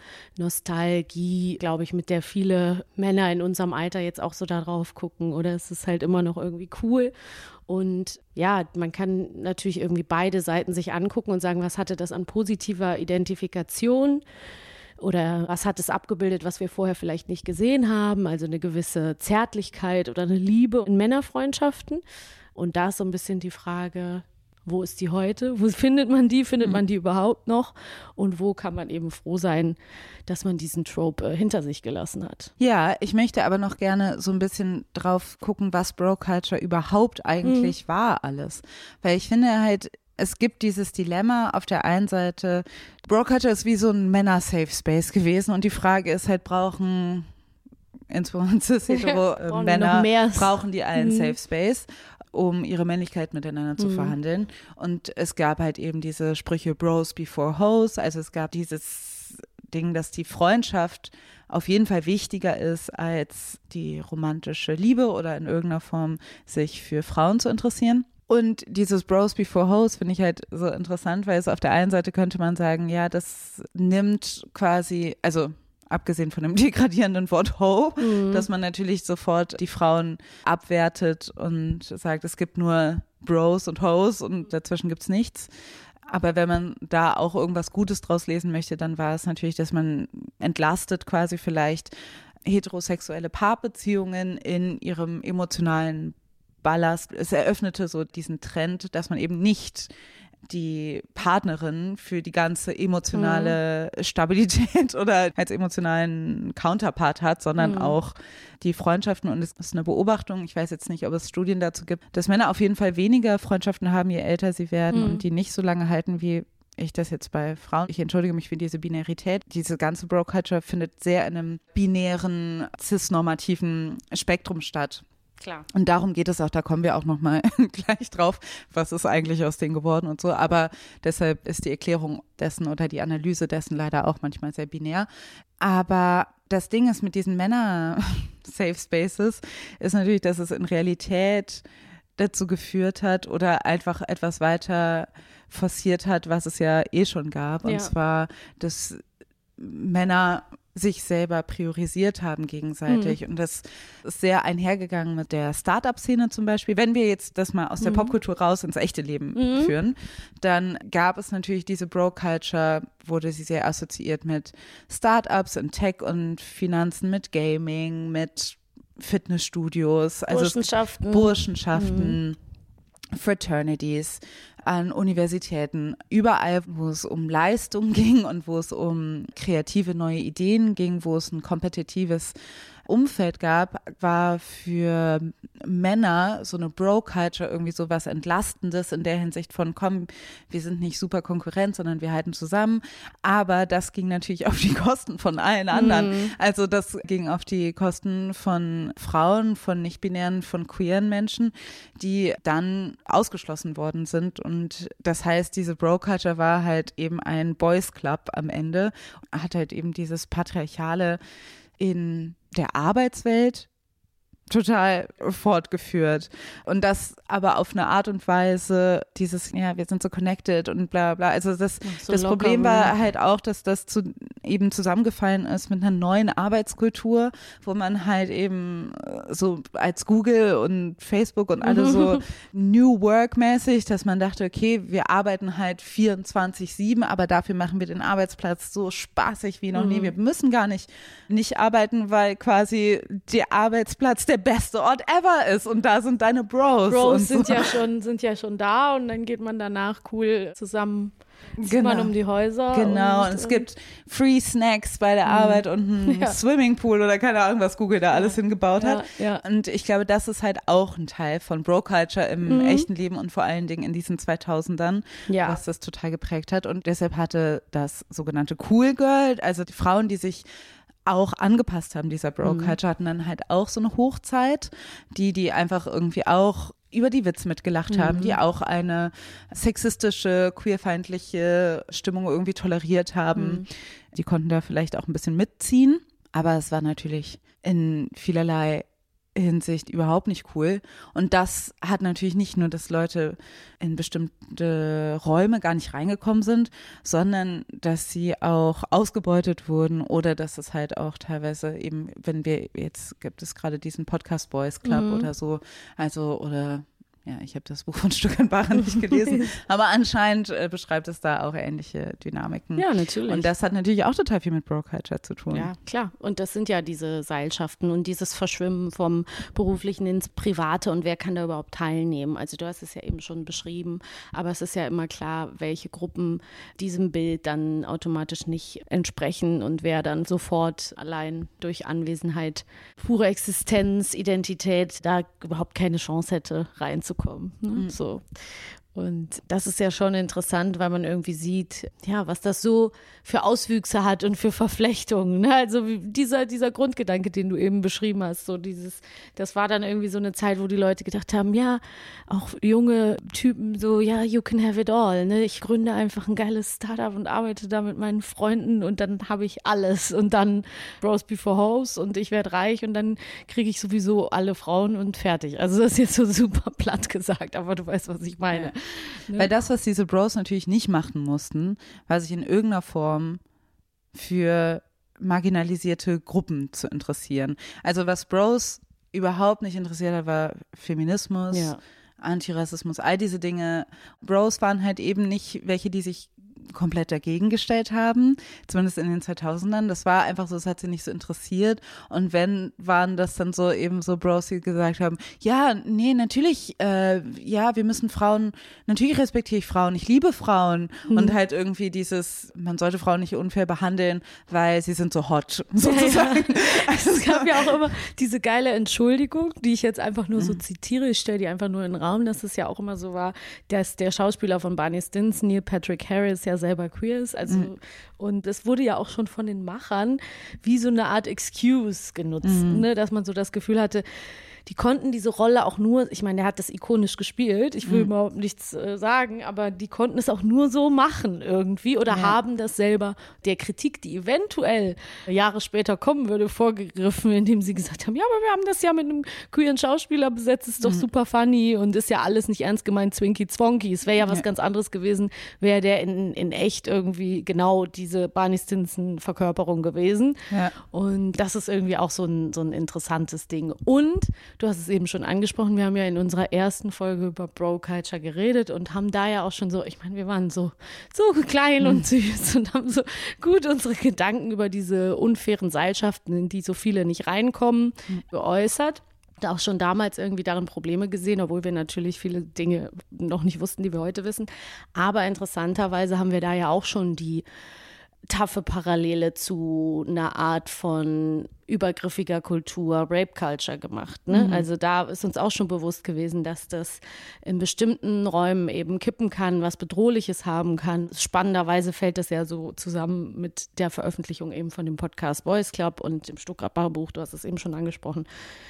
Nostalgie, glaube ich, mit der viele Männer in unserem Alter jetzt auch so da drauf gucken oder es ist halt immer noch irgendwie cool und ja, man kann natürlich irgendwie beide Seiten sich angucken und sagen, was hatte das an positiver Identifikation? Oder was hat es abgebildet, was wir vorher vielleicht nicht gesehen haben? Also eine gewisse Zärtlichkeit oder eine Liebe in Männerfreundschaften. Und da ist so ein bisschen die Frage, wo ist die heute? Wo findet man die? Findet man die überhaupt noch? Und wo kann man eben froh sein, dass man diesen Trope äh, hinter sich gelassen hat? Ja, ich möchte aber noch gerne so ein bisschen drauf gucken, was Bro-Culture überhaupt eigentlich mhm. war alles. Weil ich finde halt, es gibt dieses Dilemma auf der einen Seite, Bro-Culture ist wie so ein Männer-Safe-Space gewesen und die Frage ist halt, brauchen insbesondere hetero Männer, brauchen die einen mhm. Safe-Space, um ihre Männlichkeit miteinander zu mhm. verhandeln. Und es gab halt eben diese Sprüche Bros before Hoes, also es gab dieses Ding, dass die Freundschaft auf jeden Fall wichtiger ist als die romantische Liebe oder in irgendeiner Form sich für Frauen zu interessieren. Und dieses Bros Before Hoes finde ich halt so interessant, weil es auf der einen Seite könnte man sagen, ja, das nimmt quasi, also abgesehen von dem degradierenden Wort Ho, mhm. dass man natürlich sofort die Frauen abwertet und sagt, es gibt nur Bros und Hoes und dazwischen gibt's nichts. Aber wenn man da auch irgendwas Gutes draus lesen möchte, dann war es natürlich, dass man entlastet quasi vielleicht heterosexuelle Paarbeziehungen in ihrem emotionalen Ballast. Es eröffnete so diesen Trend, dass man eben nicht die Partnerin für die ganze emotionale mhm. Stabilität oder als emotionalen Counterpart hat, sondern mhm. auch die Freundschaften. Und es ist eine Beobachtung, ich weiß jetzt nicht, ob es Studien dazu gibt, dass Männer auf jeden Fall weniger Freundschaften haben, je älter sie werden mhm. und die nicht so lange halten wie ich das jetzt bei Frauen. Ich entschuldige mich für diese Binarität. Diese ganze Bro-Culture findet sehr in einem binären, cis-normativen Spektrum statt. Klar. Und darum geht es auch, da kommen wir auch nochmal gleich drauf, was ist eigentlich aus denen geworden und so. Aber deshalb ist die Erklärung dessen oder die Analyse dessen leider auch manchmal sehr binär. Aber das Ding ist mit diesen Männer-Safe Spaces, ist natürlich, dass es in Realität dazu geführt hat oder einfach etwas weiter forciert hat, was es ja eh schon gab. Und ja. zwar, dass Männer sich selber priorisiert haben gegenseitig. Mhm. Und das ist sehr einhergegangen mit der Start-up-Szene zum Beispiel. Wenn wir jetzt das mal aus der mhm. Popkultur raus ins echte Leben mhm. führen, dann gab es natürlich diese Bro-Culture, wurde sie sehr assoziiert mit Start-ups und Tech und Finanzen, mit Gaming, mit Fitnessstudios, also Burschenschaften, Burschenschaften mhm. Fraternities, an Universitäten, überall, wo es um Leistung ging und wo es um kreative neue Ideen ging, wo es ein kompetitives Umfeld gab, war für Männer so eine Bro-Culture irgendwie so was Entlastendes in der Hinsicht von, komm, wir sind nicht super Konkurrent, sondern wir halten zusammen. Aber das ging natürlich auf die Kosten von allen anderen. Mhm. Also das ging auf die Kosten von Frauen, von nicht-binären, von queeren Menschen, die dann ausgeschlossen worden sind. Und das heißt, diese Bro-Culture war halt eben ein Boys Club am Ende, hat halt eben dieses patriarchale in der Arbeitswelt total fortgeführt. Und das aber auf eine Art und Weise, dieses, ja, wir sind so connected und bla bla. Also das, so das Problem war halt auch, dass das zu, eben zusammengefallen ist mit einer neuen Arbeitskultur, wo man halt eben so als Google und Facebook und alle so New Work-mäßig, dass man dachte, okay, wir arbeiten halt vierundzwanzig sieben, aber dafür machen wir den Arbeitsplatz so spaßig wie noch nie. Wir müssen gar nicht nicht arbeiten, weil quasi der Arbeitsplatz der beste Ort ever ist und da sind deine Bros. Bros und sind so. ja schon sind ja schon da und dann geht man danach cool zusammen zieht genau. man um die Häuser. Genau, und, und es gibt Free Snacks bei der Arbeit und einen ja. Swimmingpool oder keine Ahnung, was Google da alles ja. hingebaut hat. Ja, ja. Und ich glaube, das ist halt auch ein Teil von Bro-Culture im mhm. echten Leben und vor allen Dingen in diesen zweitausendern, ja. was das total geprägt hat. Und deshalb hatte das sogenannte Cool Girl, also die Frauen, die sich auch angepasst haben, dieser Bro-Culture, hatten dann halt auch so eine Hochzeit, die, die einfach irgendwie auch über die Witze mitgelacht mhm. haben, die auch eine sexistische, queerfeindliche Stimmung irgendwie toleriert haben. Mhm. Die konnten da vielleicht auch ein bisschen mitziehen, aber es war natürlich in vielerlei Hinsicht überhaupt nicht cool. Und das hat natürlich nicht nur, dass Leute in bestimmte Räume gar nicht reingekommen sind, sondern dass sie auch ausgebeutet wurden oder dass es halt auch teilweise eben, wenn wir, jetzt gibt es gerade diesen Podcast Boys Club mhm. oder so, also oder ja, ich habe das Buch von Stückenbacher nicht gelesen, aber anscheinend äh, beschreibt es da auch ähnliche Dynamiken. Ja, natürlich. Und das hat natürlich auch total viel mit Bro-Culture zu tun. Ja, klar. Und das sind ja diese Seilschaften und dieses Verschwimmen vom Beruflichen ins Private und wer kann da überhaupt teilnehmen. Also du hast es ja eben schon beschrieben, aber es ist ja immer klar, welche Gruppen diesem Bild dann automatisch nicht entsprechen und wer dann sofort allein durch Anwesenheit, pure Existenz, Identität da überhaupt keine Chance hätte, reinzukommen. Ne? Mhm. So. Und das ist ja schon interessant, weil man irgendwie sieht, ja, was das so für Auswüchse hat und für Verflechtungen. Ne? Also dieser, dieser Grundgedanke, den du eben beschrieben hast, so dieses, das war dann irgendwie so eine Zeit, wo die Leute gedacht haben, ja, auch junge Typen so, ja, you can have it all. Ne? Ich gründe einfach ein geiles Startup und arbeite da mit meinen Freunden und dann habe ich alles. Und dann Bros before Hoes und ich werde reich und dann kriege ich sowieso alle Frauen und fertig. Also das ist jetzt so super platt gesagt, aber du weißt, was ich meine. Ja. Ne? Weil das, was diese Bros natürlich nicht machen mussten, war sich in irgendeiner Form für marginalisierte Gruppen zu interessieren. Also was Bros überhaupt nicht interessiert hat, war Feminismus, ja. Antirassismus, all diese Dinge. Bros waren halt eben nicht welche, die sich komplett dagegen gestellt haben, zumindest in den zweitausendern. Das war einfach so, das hat sie nicht so interessiert. Und wenn, waren das dann so eben so Bros, die gesagt haben, ja, nee, natürlich, äh, ja, wir müssen Frauen, natürlich respektiere ich Frauen, ich liebe Frauen. Mhm. Und halt irgendwie dieses, man sollte Frauen nicht unfair behandeln, weil sie sind so hot, sozusagen. Ja, ja. Also, es gab ja auch immer diese geile Entschuldigung, die ich jetzt einfach nur so zitiere, ich stelle die einfach nur in den Raum, dass es ja auch immer so war, dass der Schauspieler von Barney Stinson, Neil Patrick Harris, ja selber queer ist, also mhm. und es wurde ja auch schon von den Machern wie so eine Art Excuse genutzt, mhm. ne, dass man so das Gefühl hatte, die konnten diese Rolle auch nur, ich meine, der hat das ikonisch gespielt, ich will mhm. überhaupt nichts äh, sagen, aber die konnten es auch nur so machen irgendwie oder ja. haben das selber der Kritik, die eventuell Jahre später kommen würde, vorgegriffen, indem sie gesagt haben, ja, aber wir haben das ja mit einem queeren Schauspieler besetzt, ist doch mhm. super funny und ist ja alles nicht ernst gemeint, Zwinky Zwonky. Es wäre ja was ja. ganz anderes gewesen, wäre der in, in echt irgendwie genau diese Barney Stinson-Verkörperung gewesen. Ja. Und das ist irgendwie auch so ein, so ein interessantes Ding. Und du hast es eben schon angesprochen, wir haben ja in unserer ersten Folge über Bro-Culture geredet und haben da ja auch schon so, ich meine, wir waren so, so klein und süß und haben so gut unsere Gedanken über diese unfairen Seilschaften, in die so viele nicht reinkommen, geäußert. Auch schon damals irgendwie darin Probleme gesehen, obwohl wir natürlich viele Dinge noch nicht wussten, die wir heute wissen. Aber interessanterweise haben wir da ja auch schon die taffe Parallele zu einer Art von übergriffiger Kultur, Rape Culture gemacht. Ne? Mhm. Also da ist uns auch schon bewusst gewesen, dass das in bestimmten Räumen eben kippen kann, was Bedrohliches haben kann. Spannenderweise fällt das ja so zusammen mit der Veröffentlichung eben von dem Podcast Boys Club und dem Stuttgarter Buch, du hast es eben schon angesprochen.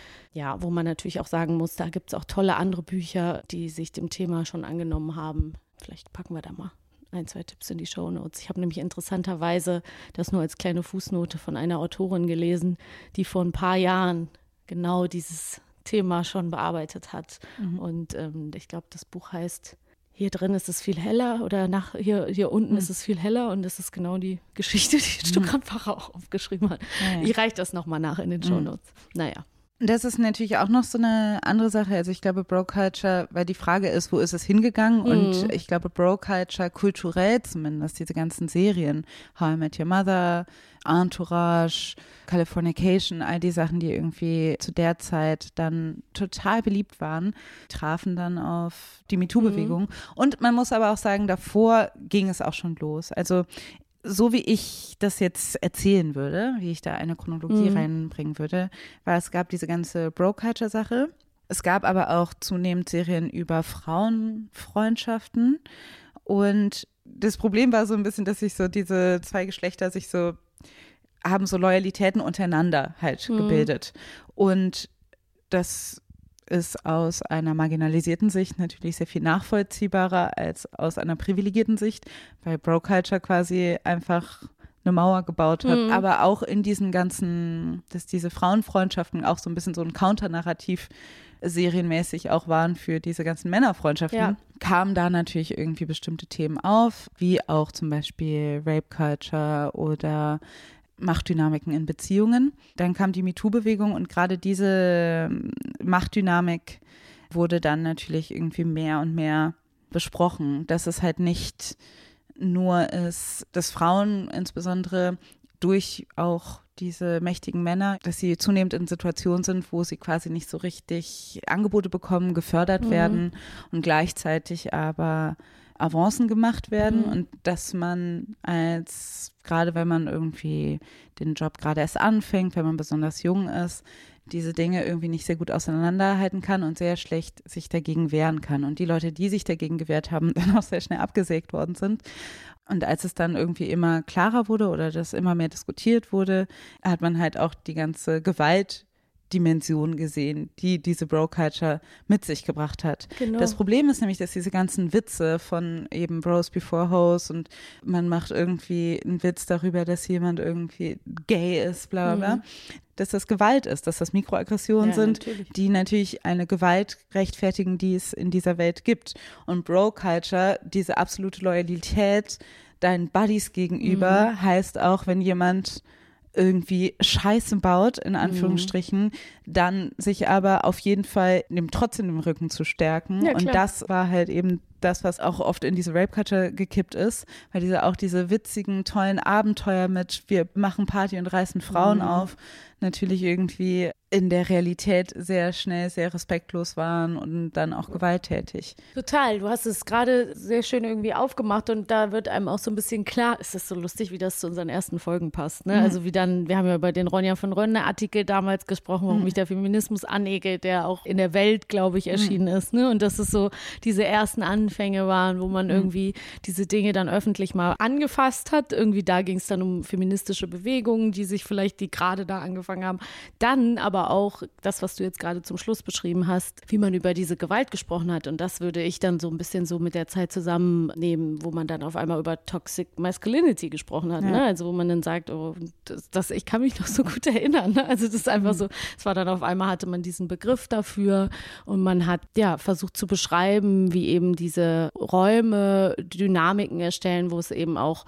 Ja, wo man natürlich auch sagen muss, da gibt es auch tolle andere Bücher, die sich dem Thema schon angenommen haben. Vielleicht packen wir da mal ein, zwei Tipps in die Shownotes. Ich habe nämlich interessanterweise das nur als kleine Fußnote von einer Autorin gelesen, die vor ein paar Jahren genau dieses Thema schon bearbeitet hat. Mhm. Und ähm, ich glaube, das Buch heißt Hier drin ist es viel heller oder nach hier, hier unten mhm. ist es viel heller und das ist genau die Geschichte, die Stuttgart Pfarrer auch aufgeschrieben hat. Ja, ja. Ich reiche das nochmal nach in den Shownotes. Mhm. Naja. Das ist natürlich auch noch so eine andere Sache. Also ich glaube, Bro-Culture, weil die Frage ist, wo ist es hingegangen? Mhm. Und ich glaube, Bro-Culture kulturell zumindest, diese ganzen Serien, How I Met Your Mother, Entourage, Californication, all die Sachen, die irgendwie zu der Zeit dann total beliebt waren, trafen dann auf die MeToo-Bewegung. Mhm. Und man muss aber auch sagen, davor ging es auch schon los. Also so wie ich das jetzt erzählen würde, wie ich da eine Chronologie mhm. reinbringen würde, war es gab diese ganze Bro-Culture-Sache. Es gab aber auch zunehmend Serien über Frauenfreundschaften. Und das Problem war so ein bisschen, dass sich so diese zwei Geschlechter sich so, haben so Loyalitäten untereinander halt mhm. gebildet. Und das ist aus einer marginalisierten Sicht natürlich sehr viel nachvollziehbarer als aus einer privilegierten Sicht, weil Bro-Culture quasi einfach eine Mauer gebaut hat, mhm. aber auch in diesen ganzen, dass diese Frauenfreundschaften auch so ein bisschen so ein Counternarrativ serienmäßig auch waren für diese ganzen Männerfreundschaften, ja. kamen da natürlich irgendwie bestimmte Themen auf, wie auch zum Beispiel Rape Culture oder Machtdynamiken in Beziehungen. Dann kam die MeToo-Bewegung und gerade diese Machtdynamik wurde dann natürlich irgendwie mehr und mehr besprochen, dass es halt nicht nur ist, dass Frauen insbesondere durch auch diese mächtigen Männer, dass sie zunehmend in Situationen sind, wo sie quasi nicht so richtig Angebote bekommen, gefördert mhm. werden und gleichzeitig aber Avancen gemacht werden mhm. und dass man als, gerade wenn man irgendwie den Job gerade erst anfängt, wenn man besonders jung ist, diese Dinge irgendwie nicht sehr gut auseinanderhalten kann und sehr schlecht sich dagegen wehren kann. Und die Leute, die sich dagegen gewehrt haben, dann auch sehr schnell abgesägt worden sind. Und als es dann irgendwie immer klarer wurde oder das immer mehr diskutiert wurde, hat man halt auch die ganze Gewaltdimension gesehen, die diese Bro-Culture mit sich gebracht hat. Genau. Das Problem ist nämlich, dass diese ganzen Witze von eben Bros before Hoes und man macht irgendwie einen Witz darüber, dass jemand irgendwie gay ist, bla bla bla, mhm. dass das Gewalt ist, dass das Mikroaggressionen ja, sind, natürlich. die natürlich eine Gewalt rechtfertigen, die es in dieser Welt gibt. Und Bro-Culture, diese absolute Loyalität deinen Buddies gegenüber, mhm. heißt auch, wenn jemand irgendwie Scheiße baut, in Anführungsstrichen, mhm. dann sich aber auf jeden Fall dem trotzdem den Rücken zu stärken. Ja, und das war halt eben das, was auch oft in diese Rape-Culture gekippt ist, weil diese auch diese witzigen, tollen Abenteuer mit wir machen Party und reißen Frauen mhm. auf, natürlich irgendwie in der Realität sehr schnell sehr respektlos waren und dann auch gewalttätig. Total, du hast es gerade sehr schön irgendwie aufgemacht und da wird einem auch so ein bisschen klar, ist das so lustig, wie das zu unseren ersten Folgen passt, ne? Mhm. Also wie dann, wir haben ja über den Ronja von Rönne Artikel damals gesprochen, warum mhm. mich der Feminismus anekelt, der auch in der Welt, glaube ich, erschienen mhm. ist, ne? Und dass es so diese ersten Anfänge waren, wo man mhm. irgendwie diese Dinge dann öffentlich mal angefasst hat. Irgendwie da ging es dann um feministische Bewegungen, die sich vielleicht, die gerade da angefangen haben. Dann aber auch das, was du jetzt gerade zum Schluss beschrieben hast, wie man über diese Gewalt gesprochen hat. Und das würde ich dann so ein bisschen so mit der Zeit zusammennehmen, wo man dann auf einmal über Toxic Masculinity gesprochen hat. Ja. Ne? Also wo man dann sagt, oh, das, das, ich kann mich noch so gut erinnern. Ne? Also das ist einfach mhm. so, es war dann auf einmal, hatte man diesen Begriff dafür und man hat ja versucht zu beschreiben, wie eben diese Räume Dynamiken erstellen, wo es eben auch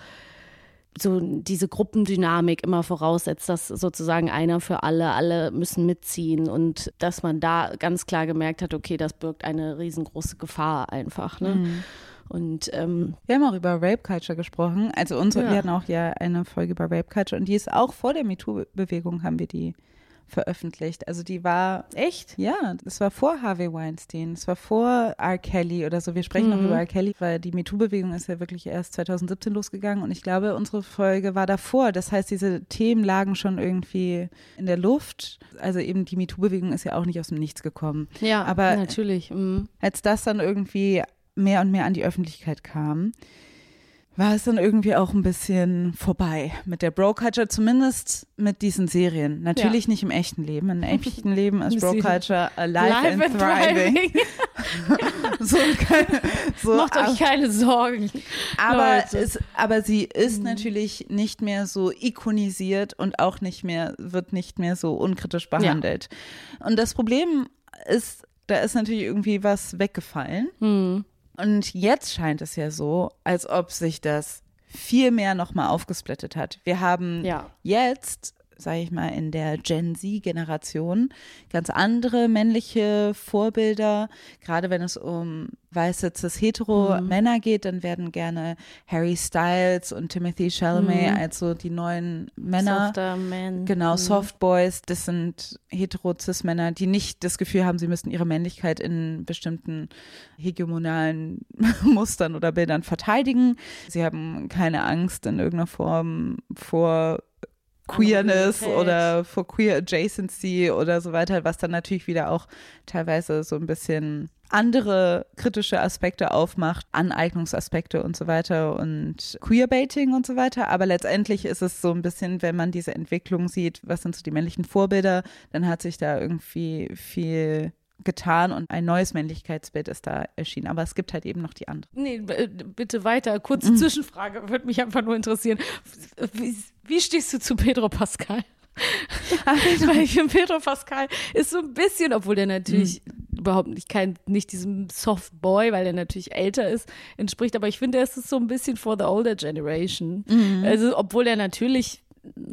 so diese Gruppendynamik immer voraussetzt, dass sozusagen einer für alle, alle müssen mitziehen und dass man da ganz klar gemerkt hat, okay, das birgt eine riesengroße Gefahr einfach, ne? Mhm. Und ähm, wir haben auch über Rape Culture gesprochen, also unsere, ja. wir hatten auch ja eine Folge über Rape Culture und die ist auch vor der MeToo-Bewegung haben wir die veröffentlicht. Also die war echt? Ja, das war vor Harvey Weinstein, es war vor R. Kelly oder so. Wir sprechen mhm. noch über R. Kelly, weil die MeToo-Bewegung ist ja wirklich erst zwanzig siebzehn losgegangen und ich glaube, unsere Folge war davor. Das heißt, diese Themen lagen schon irgendwie in der Luft. Also eben die MeToo-Bewegung ist ja auch nicht aus dem Nichts gekommen. Ja, aber natürlich. Mhm. Als das dann irgendwie mehr und mehr an die Öffentlichkeit kam, war es dann irgendwie auch ein bisschen vorbei mit der Bro-Culture, zumindest mit diesen Serien. Natürlich ja. nicht im echten Leben. Im echten Leben ist Bro-Culture alive Live and thriving. so, so, Macht euch keine Sorgen. Aber, es, aber sie ist mhm. natürlich nicht mehr so ikonisiert und auch nicht mehr, wird nicht mehr so unkritisch behandelt. Ja. Und das Problem ist, da ist natürlich irgendwie was weggefallen. Mhm. Und jetzt scheint es ja so, als ob sich das viel mehr nochmal aufgesplittet hat. Wir haben ja. jetzt, sage ich mal, in der Gen Z-Generation ganz andere männliche Vorbilder. Gerade wenn es um weiße cis-hetero-Männer mhm. geht, dann werden gerne Harry Styles und Timothy Chalamet mhm. als so die neuen Männer. Softer Man. Genau, mhm. Soft Boys. Das sind hetero-cis-Männer, die nicht das Gefühl haben, sie müssten ihre Männlichkeit in bestimmten hegemonalen Mustern oder Bildern verteidigen. Sie haben keine Angst in irgendeiner Form vor Queerness oder vor Queer Adjacency oder so weiter, was dann natürlich wieder auch teilweise so ein bisschen andere kritische Aspekte aufmacht, Aneignungsaspekte und so weiter und Queerbaiting und so weiter. Aber letztendlich ist es so ein bisschen, wenn man diese Entwicklung sieht, was sind so die männlichen Vorbilder, dann hat sich da irgendwie viel getan und ein neues Männlichkeitsbild ist da erschienen. Aber es gibt halt eben noch die anderen. Nee, bitte weiter. Kurze mhm. Zwischenfrage, würde mich einfach nur interessieren. Wie, wie stehst du zu Pedro Pascal? Weil ich finde, Pedro Pascal ist so ein bisschen, obwohl der natürlich mhm. überhaupt nicht, kein, nicht diesem Soft Boy, weil er natürlich älter ist, entspricht. Aber ich finde, er ist so ein bisschen for the older generation. Mhm. Also, obwohl er natürlich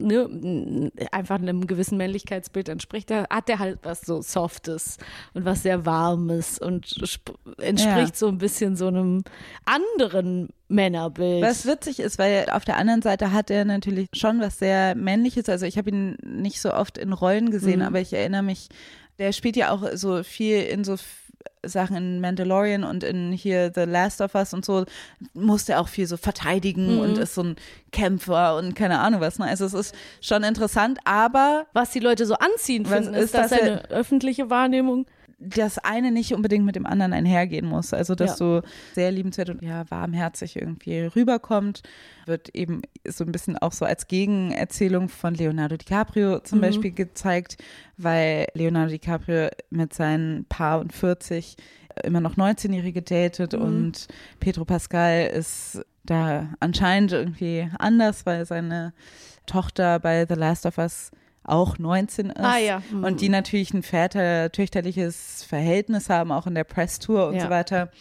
Ne, einfach einem gewissen Männlichkeitsbild entspricht, da hat er halt was so Softes und was sehr Warmes und sp- entspricht ja. so ein bisschen so einem anderen Männerbild. Was witzig ist, weil auf der anderen Seite hat er natürlich schon was sehr Männliches, also ich habe ihn nicht so oft in Rollen gesehen, mhm. aber ich erinnere mich, der spielt ja auch so viel in so Sachen in Mandalorian und in hier The Last of Us und so, musste er auch viel so verteidigen mhm. und ist so ein Kämpfer und keine Ahnung was. Ne? Also es ist schon interessant, aber was die Leute so anziehen finden, ist, ist das eine öffentliche Wahrnehmung? Das eine nicht unbedingt mit dem anderen einhergehen muss. Also, dass ja. so sehr liebenswert und ja, warmherzig irgendwie rüberkommt, wird eben so ein bisschen auch so als Gegenerzählung von Leonardo DiCaprio zum mhm. Beispiel gezeigt, weil Leonardo DiCaprio mit seinen Paar und vierzig immer noch neunzehnjährige datet mhm. und Pedro Pascal ist da anscheinend irgendwie anders, weil seine Tochter bei The Last of Us auch neunzehn ist ah, ja. mhm. und die natürlich ein väter-töchterliches Verhältnis haben, auch in der Presstour und ja. so weiter.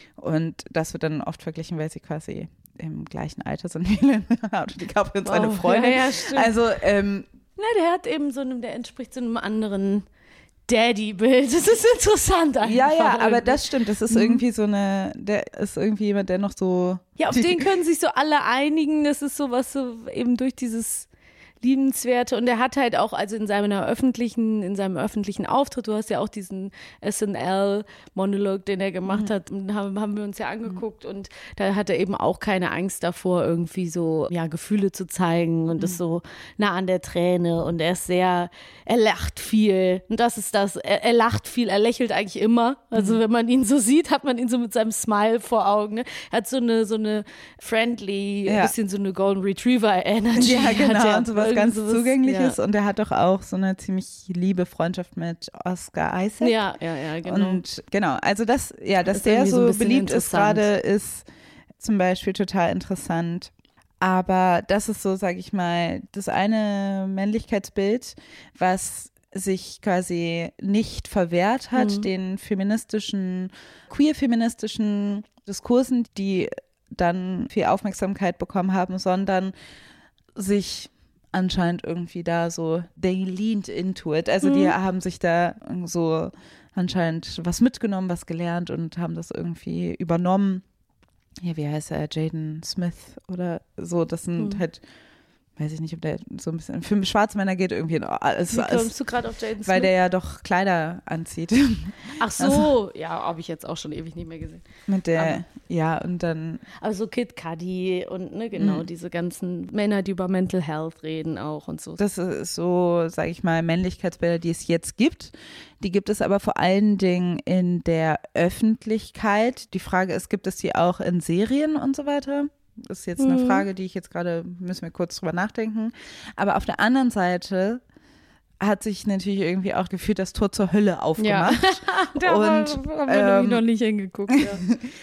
Und das wird dann oft verglichen, weil sie quasi im gleichen Alter sind wie Leonardo DiCaprio und seine oh, Freundin. Ja, ja, stimmt. Also, ähm, Na, der hat eben so einem, der entspricht so einem anderen Daddy-Bild. Das ist interessant einfach. Ja, ja, aber das stimmt. Das ist mhm. irgendwie so eine, der ist irgendwie jemand, der noch so. Ja, auf den können sich so alle einigen. Das ist so was so eben durch dieses Liebenswerte und er hat halt auch, also in seinem öffentlichen, in seinem öffentlichen Auftritt, du hast ja auch diesen S N L-Monolog, den er gemacht mhm. hat, und haben, haben wir uns ja angeguckt und da hat er eben auch keine Angst davor, irgendwie so, ja, Gefühle zu zeigen und mhm. ist so nah an der Träne und er ist sehr, er lacht viel und das ist das, er, er lacht viel, er lächelt eigentlich immer, also mhm. wenn man ihn so sieht, hat man ihn so mit seinem Smile vor Augen, ne? Er hat so eine, so eine friendly, ja. bisschen so eine Golden Retriever-Energy. Ja, genau, und sowas ganz sowas, Zugängliches ja. und er hat doch auch so eine ziemlich liebe Freundschaft mit Oscar Isaac. Ja, ja, ja, genau. Und genau, also das, ja, dass das der so, so beliebt ist gerade, ist zum Beispiel total interessant. Aber das ist so, sage ich mal, das eine Männlichkeitsbild, was sich quasi nicht verwehrt hat, mhm. den feministischen, queer-feministischen Diskursen, die dann viel Aufmerksamkeit bekommen haben, sondern sich anscheinend irgendwie da so, they leaned into it. Also mhm. die haben sich da so anscheinend was mitgenommen, was gelernt und haben das irgendwie übernommen. Ja, wie heißt er? Jaden Smith oder so. Das sind mhm. halt, weiß ich nicht, ob der so ein bisschen, für schwarze Männer geht irgendwie in alles. Wie kommst du gerade auf Jaden Smith? Weil der ja doch Kleider anzieht. Ach so, also, ja, habe ich jetzt auch schon ewig nicht mehr gesehen. Mit der, aber, ja, und dann. Also Kid Cudi und ne, genau, mh. diese ganzen Männer, die über Mental Health reden auch und so. Das ist so, sage ich mal, Männlichkeitsbilder, die es jetzt gibt. Die gibt es aber vor allen Dingen in der Öffentlichkeit. Die Frage ist, gibt es die auch in Serien und so weiter? Das ist jetzt eine mhm. Frage, die ich jetzt gerade, müssen wir kurz drüber nachdenken. Aber auf der anderen Seite hat sich natürlich irgendwie auch gefühlt das Tor zur Hölle aufgemacht. Ja. da und, haben wir ähm, noch nicht hingeguckt. Ja.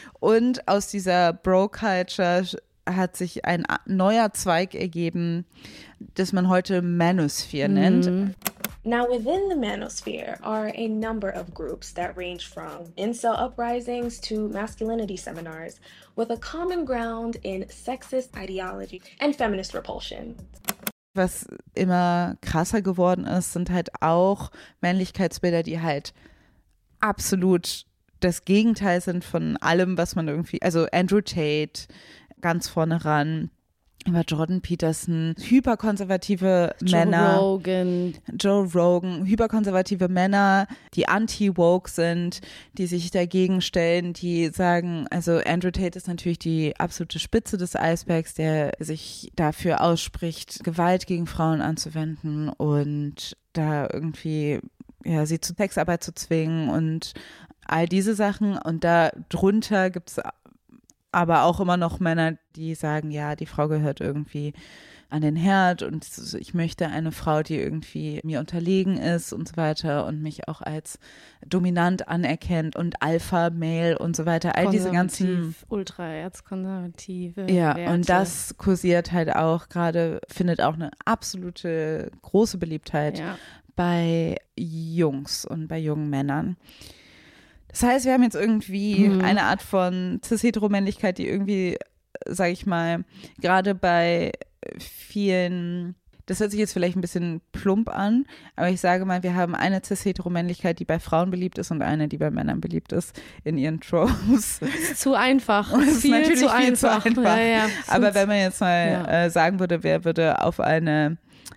Und aus dieser Bro-Culture hat sich ein neuer Zweig ergeben, das man heute Manosphere mhm. nennt. Now, within the manosphere are a number of groups that range from incel uprisings to masculinity seminars, with a common ground in sexist ideology and feminist repulsion. Was immer krasser geworden ist, sind halt auch Männlichkeitsbilder, die halt absolut das Gegenteil sind von allem, was man irgendwie, also Andrew Tate ganz vorne ran, über Jordan Peterson, hyperkonservative Joe Männer, Rogan. Joe Rogan, hyperkonservative Männer, die anti-woke sind, die sich dagegen stellen, die sagen, also Andrew Tate ist natürlich die absolute Spitze des Eisbergs, der sich dafür ausspricht, Gewalt gegen Frauen anzuwenden und da irgendwie, ja, sie zu Sexarbeit zu zwingen und all diese Sachen. Und da drunter gibt es aber auch immer noch Männer, die sagen, ja, die Frau gehört irgendwie an den Herd und ich möchte eine Frau, die irgendwie mir unterlegen ist und so weiter und mich auch als dominant anerkennt und Alpha-Male und so weiter. All diese ganzen ultra-erzkonservative Ja, Werte. Und das kursiert halt auch gerade, findet auch eine absolute große Beliebtheit ja. bei Jungs und bei jungen Männern. Das heißt, wir haben jetzt irgendwie mhm. eine Art von Cis-Heteromännlichkeit, die irgendwie, sage ich mal, gerade bei vielen, das hört sich jetzt vielleicht ein bisschen plump an, aber ich sage mal, wir haben eine Cis-Heteromännlichkeit, die bei Frauen beliebt ist und eine, die bei Männern beliebt ist in ihren Tropes. Das ist zu einfach. Und das ist viel natürlich zu viel einfach. zu einfach. Ja, ja. Aber wenn man jetzt mal ja. äh, sagen würde, wer würde auf eine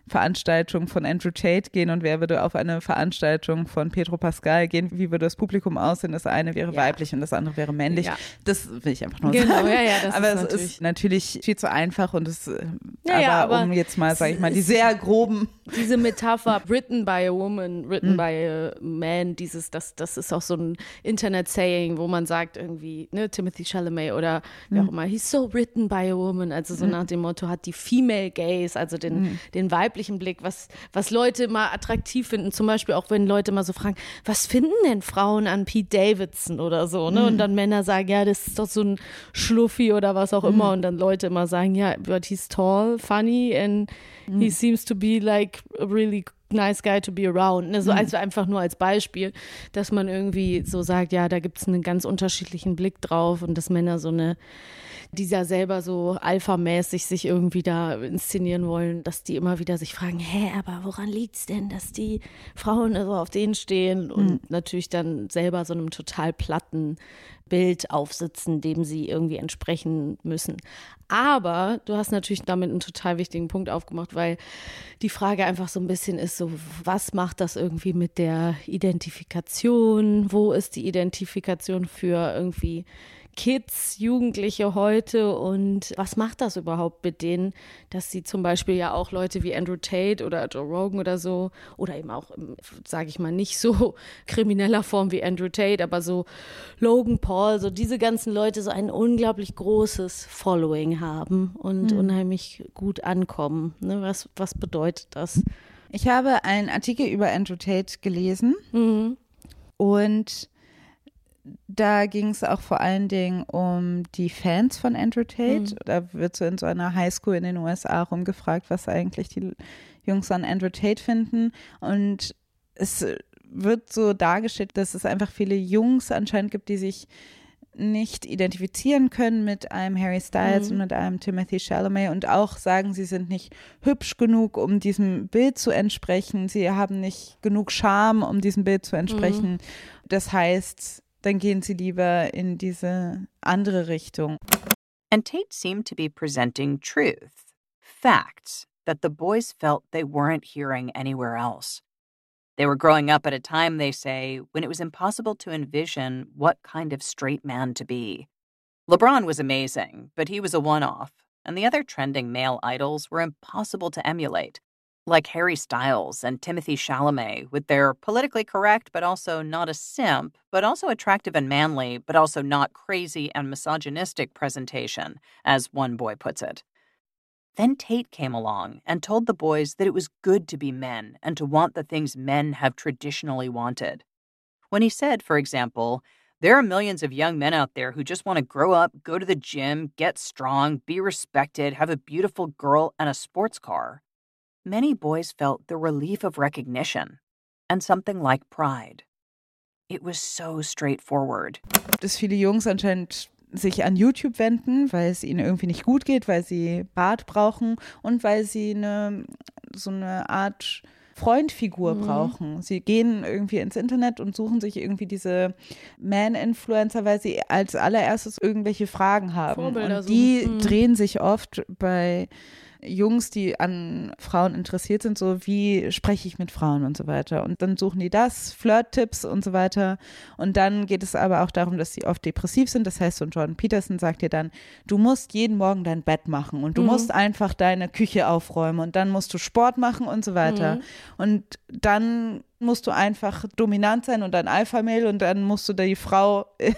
Veranstaltung von Andrew Tate gehen und wer würde auf eine Veranstaltung von Pedro Pascal gehen, wie würde das Publikum aussehen? Das eine wäre ja. weiblich und das andere wäre männlich. Ja. Das will ich einfach nur genau, sagen. Ja, ja, das aber ist es natürlich ist natürlich viel zu einfach und es, ja, aber, ja, aber um jetzt mal, sage ich mal, die sehr groben. Diese Metapher, written by a woman, written mhm. by a man, dieses, das, das ist auch so ein Internet-Saying, wo man sagt irgendwie, ne, Timothy Chalamet oder wer mhm. auch immer, he's so written by a woman, also so mhm. nach dem Motto, hat die Female Gaze, also den, mhm. den weiblichen Blick, was, was Leute mal attraktiv finden, zum Beispiel auch, wenn Leute mal so fragen, was finden denn Frauen an Pete Davidson oder so, ne, mhm. und dann Männer sagen, ja, das ist doch so ein Schluffi oder was auch mhm. immer, und dann Leute immer sagen, ja, but he's tall, funny and mhm. he seems to be like a really nice guy to be around. Ne? So mhm. also einfach nur als Beispiel, dass man irgendwie so sagt, ja, da gibt es einen ganz unterschiedlichen Blick drauf und dass Männer so eine, die ja selber so alphamäßig sich irgendwie da inszenieren wollen, dass die immer wieder sich fragen, hä, aber woran liegt's denn, dass die Frauen so auf denen stehen und mhm. natürlich dann selber so einem total platten Bild aufsitzen, dem sie irgendwie entsprechen müssen. Aber du hast natürlich damit einen total wichtigen Punkt aufgemacht, weil die Frage einfach so ein bisschen ist, so was macht das irgendwie mit der Identifikation? Wo ist die Identifikation für irgendwie Kids, Jugendliche heute und was macht das überhaupt mit denen, dass sie zum Beispiel ja auch Leute wie Andrew Tate oder Joe Rogan oder so oder eben auch, sage ich mal, nicht so krimineller Form wie Andrew Tate, aber so Logan Paul, so diese ganzen Leute so ein unglaublich großes Following haben und mhm. unheimlich gut ankommen. Ne? Was, was bedeutet das? Ich habe einen Artikel über Andrew Tate gelesen mhm. und da ging es auch vor allen Dingen um die Fans von Andrew Tate. Mhm. Da wird so in so einer Highschool in den U S A rumgefragt, was eigentlich die Jungs an Andrew Tate finden. Und es wird so dargestellt, dass es einfach viele Jungs anscheinend gibt, die sich nicht identifizieren können mit einem Harry Styles mhm. und mit einem Timothy Chalamet und auch sagen, sie sind nicht hübsch genug, um diesem Bild zu entsprechen. Sie haben nicht genug Charme, um diesem Bild zu entsprechen. Mhm. Das heißt, dann gehen sie lieber in diese andere Richtung. And Tate seemed to be presenting truth, facts that the boys felt they weren't hearing anywhere else. They were growing up at a time, they say, when it was impossible to envision what kind of straight man to be. LeBron was amazing, but he was a one-off, and the other trending male idols were impossible to emulate, like Harry Styles and Timothy Chalamet, with their politically correct but also not a simp, but also attractive and manly, but also not crazy and misogynistic presentation, as one boy puts it. Then Tate came along and told the boys that it was good to be men and to want the things men have traditionally wanted. When he said, for example, there are millions of young men out there who just want to grow up, go to the gym, get strong, be respected, have a beautiful girl and a sports car. Many boys felt the relief of recognition and something like pride. It was so straightforward. Dass viele Jungs anscheinend sich an YouTube wenden, weil es ihnen irgendwie nicht gut geht, weil sie Bart brauchen und weil sie eine, so eine Art Freundfigur mhm. brauchen. Sie gehen irgendwie ins Internet und suchen sich irgendwie diese Man-Influencer, weil sie als allererstes irgendwelche Fragen haben. Vorbilder und die so. mhm. drehen sich oft bei Jungs, die an Frauen interessiert sind, so wie spreche ich mit Frauen und so weiter. Und dann suchen die das, Flirt-Tipps und so weiter. Und dann geht es aber auch darum, dass sie oft depressiv sind. Das heißt, so Jordan Peterson sagt dir dann, du musst jeden Morgen dein Bett machen und du mhm. musst einfach deine Küche aufräumen und dann musst du Sport machen und so weiter. Mhm. Und dann musst du einfach dominant sein und ein Alpha-Mail und dann musst du die Frau in,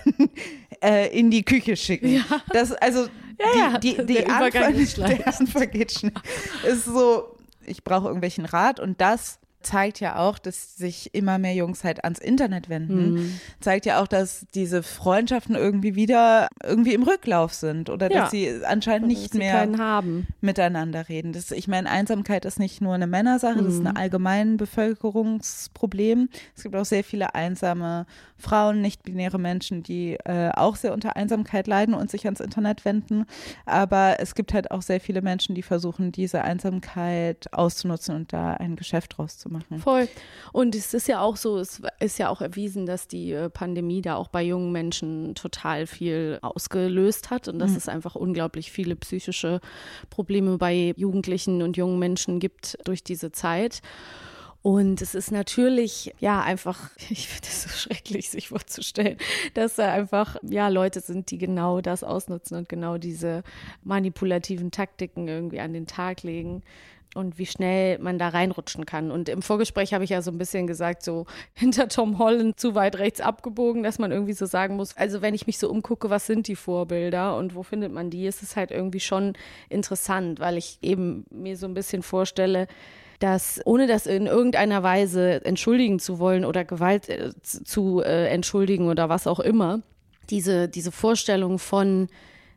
äh, in die Küche schicken. Ja. Das, also ja, die, ja. die, die der Anfang, Übergang ist der Anfang geht schnell. Ist so, ich brauche irgendwelchen Rat und das zeigt ja auch, dass sich immer mehr Jungs halt ans Internet wenden. Mhm. Zeigt ja auch, dass diese Freundschaften irgendwie wieder irgendwie im Rücklauf sind oder ja. dass sie anscheinend nicht sie mehr keinen haben. miteinander reden. Das, ich meine, Einsamkeit ist nicht nur eine Männersache, mhm. das ist ein allgemein Bevölkerungsproblem. Es gibt auch sehr viele einsame Frauen, nicht-binäre Menschen, die äh, auch sehr unter Einsamkeit leiden und sich ans Internet wenden. Aber es gibt halt auch sehr viele Menschen, die versuchen, diese Einsamkeit auszunutzen und da ein Geschäft draus zu machen. machen. Voll. Und es ist ja auch so, es ist ja auch erwiesen, dass die Pandemie da auch bei jungen Menschen total viel ausgelöst hat und dass mhm. es einfach unglaublich viele psychische Probleme bei Jugendlichen und jungen Menschen gibt durch diese Zeit. Und es ist natürlich, ja, einfach, ich finde es so schrecklich, sich vorzustellen, dass da einfach, ja, Leute sind, die genau das ausnutzen und genau diese manipulativen Taktiken irgendwie an den Tag legen. Und wie schnell man da reinrutschen kann. Und im Vorgespräch habe ich ja so ein bisschen gesagt, so hinter Tom Holland zu weit rechts abgebogen, dass man irgendwie so sagen muss, also wenn ich mich so umgucke, was sind die Vorbilder und wo findet man die, ist es halt irgendwie schon interessant, weil ich eben mir so ein bisschen vorstelle, dass, ohne das in irgendeiner Weise entschuldigen zu wollen oder Gewalt äh, zu äh, entschuldigen oder was auch immer, diese, diese Vorstellung von,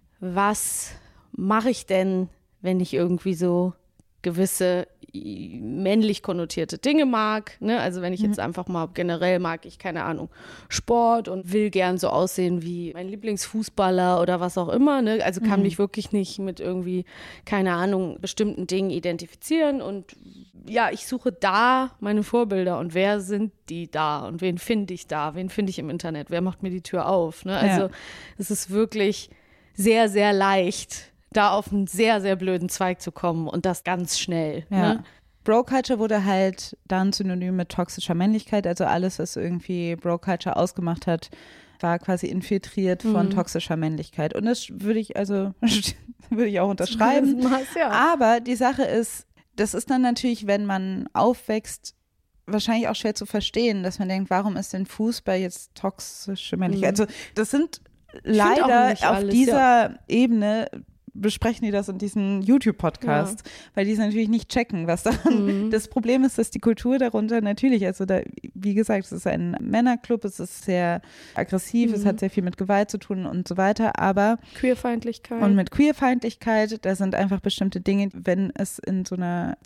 was mache ich denn, wenn ich irgendwie so gewisse männlich konnotierte Dinge mag, ne? Also wenn ich jetzt einfach mal generell mag ich, keine Ahnung, Sport und will gern so aussehen wie mein Lieblingsfußballer oder was auch immer, ne? Also kann mhm. mich wirklich nicht mit irgendwie, keine Ahnung, bestimmten Dingen identifizieren und ja, ich suche da meine Vorbilder und wer sind die da und wen finde ich da, wen finde ich im Internet, wer macht mir die Tür auf, ne? Also ja. Es ist wirklich sehr, sehr leicht, da auf einen sehr, sehr blöden Zweig zu kommen und das ganz schnell. Ja. Ne? Bro-Culture wurde halt dann synonym mit toxischer Männlichkeit, also alles, was irgendwie Bro-Culture ausgemacht hat, war quasi infiltriert von mhm. toxischer Männlichkeit. Und das würde ich also, würde ich auch unterschreiben. Das ja. Aber die Sache ist, das ist dann natürlich, wenn man aufwächst, wahrscheinlich auch schwer zu verstehen, dass man denkt, warum ist denn Fußball jetzt toxische Männlichkeit? Mhm. Also das sind leider auf alles, dieser ja. Ebene besprechen die das in diesen YouTube-Podcast, ja. weil die es natürlich nicht checken, was da mhm. das Problem ist, dass die Kultur darunter natürlich, also da, wie gesagt, es ist ein Männerclub, es ist sehr aggressiv, mhm. es hat sehr viel mit Gewalt zu tun und so weiter, aber Queerfeindlichkeit. Und mit Queerfeindlichkeit, da sind einfach bestimmte Dinge, wenn es in so einer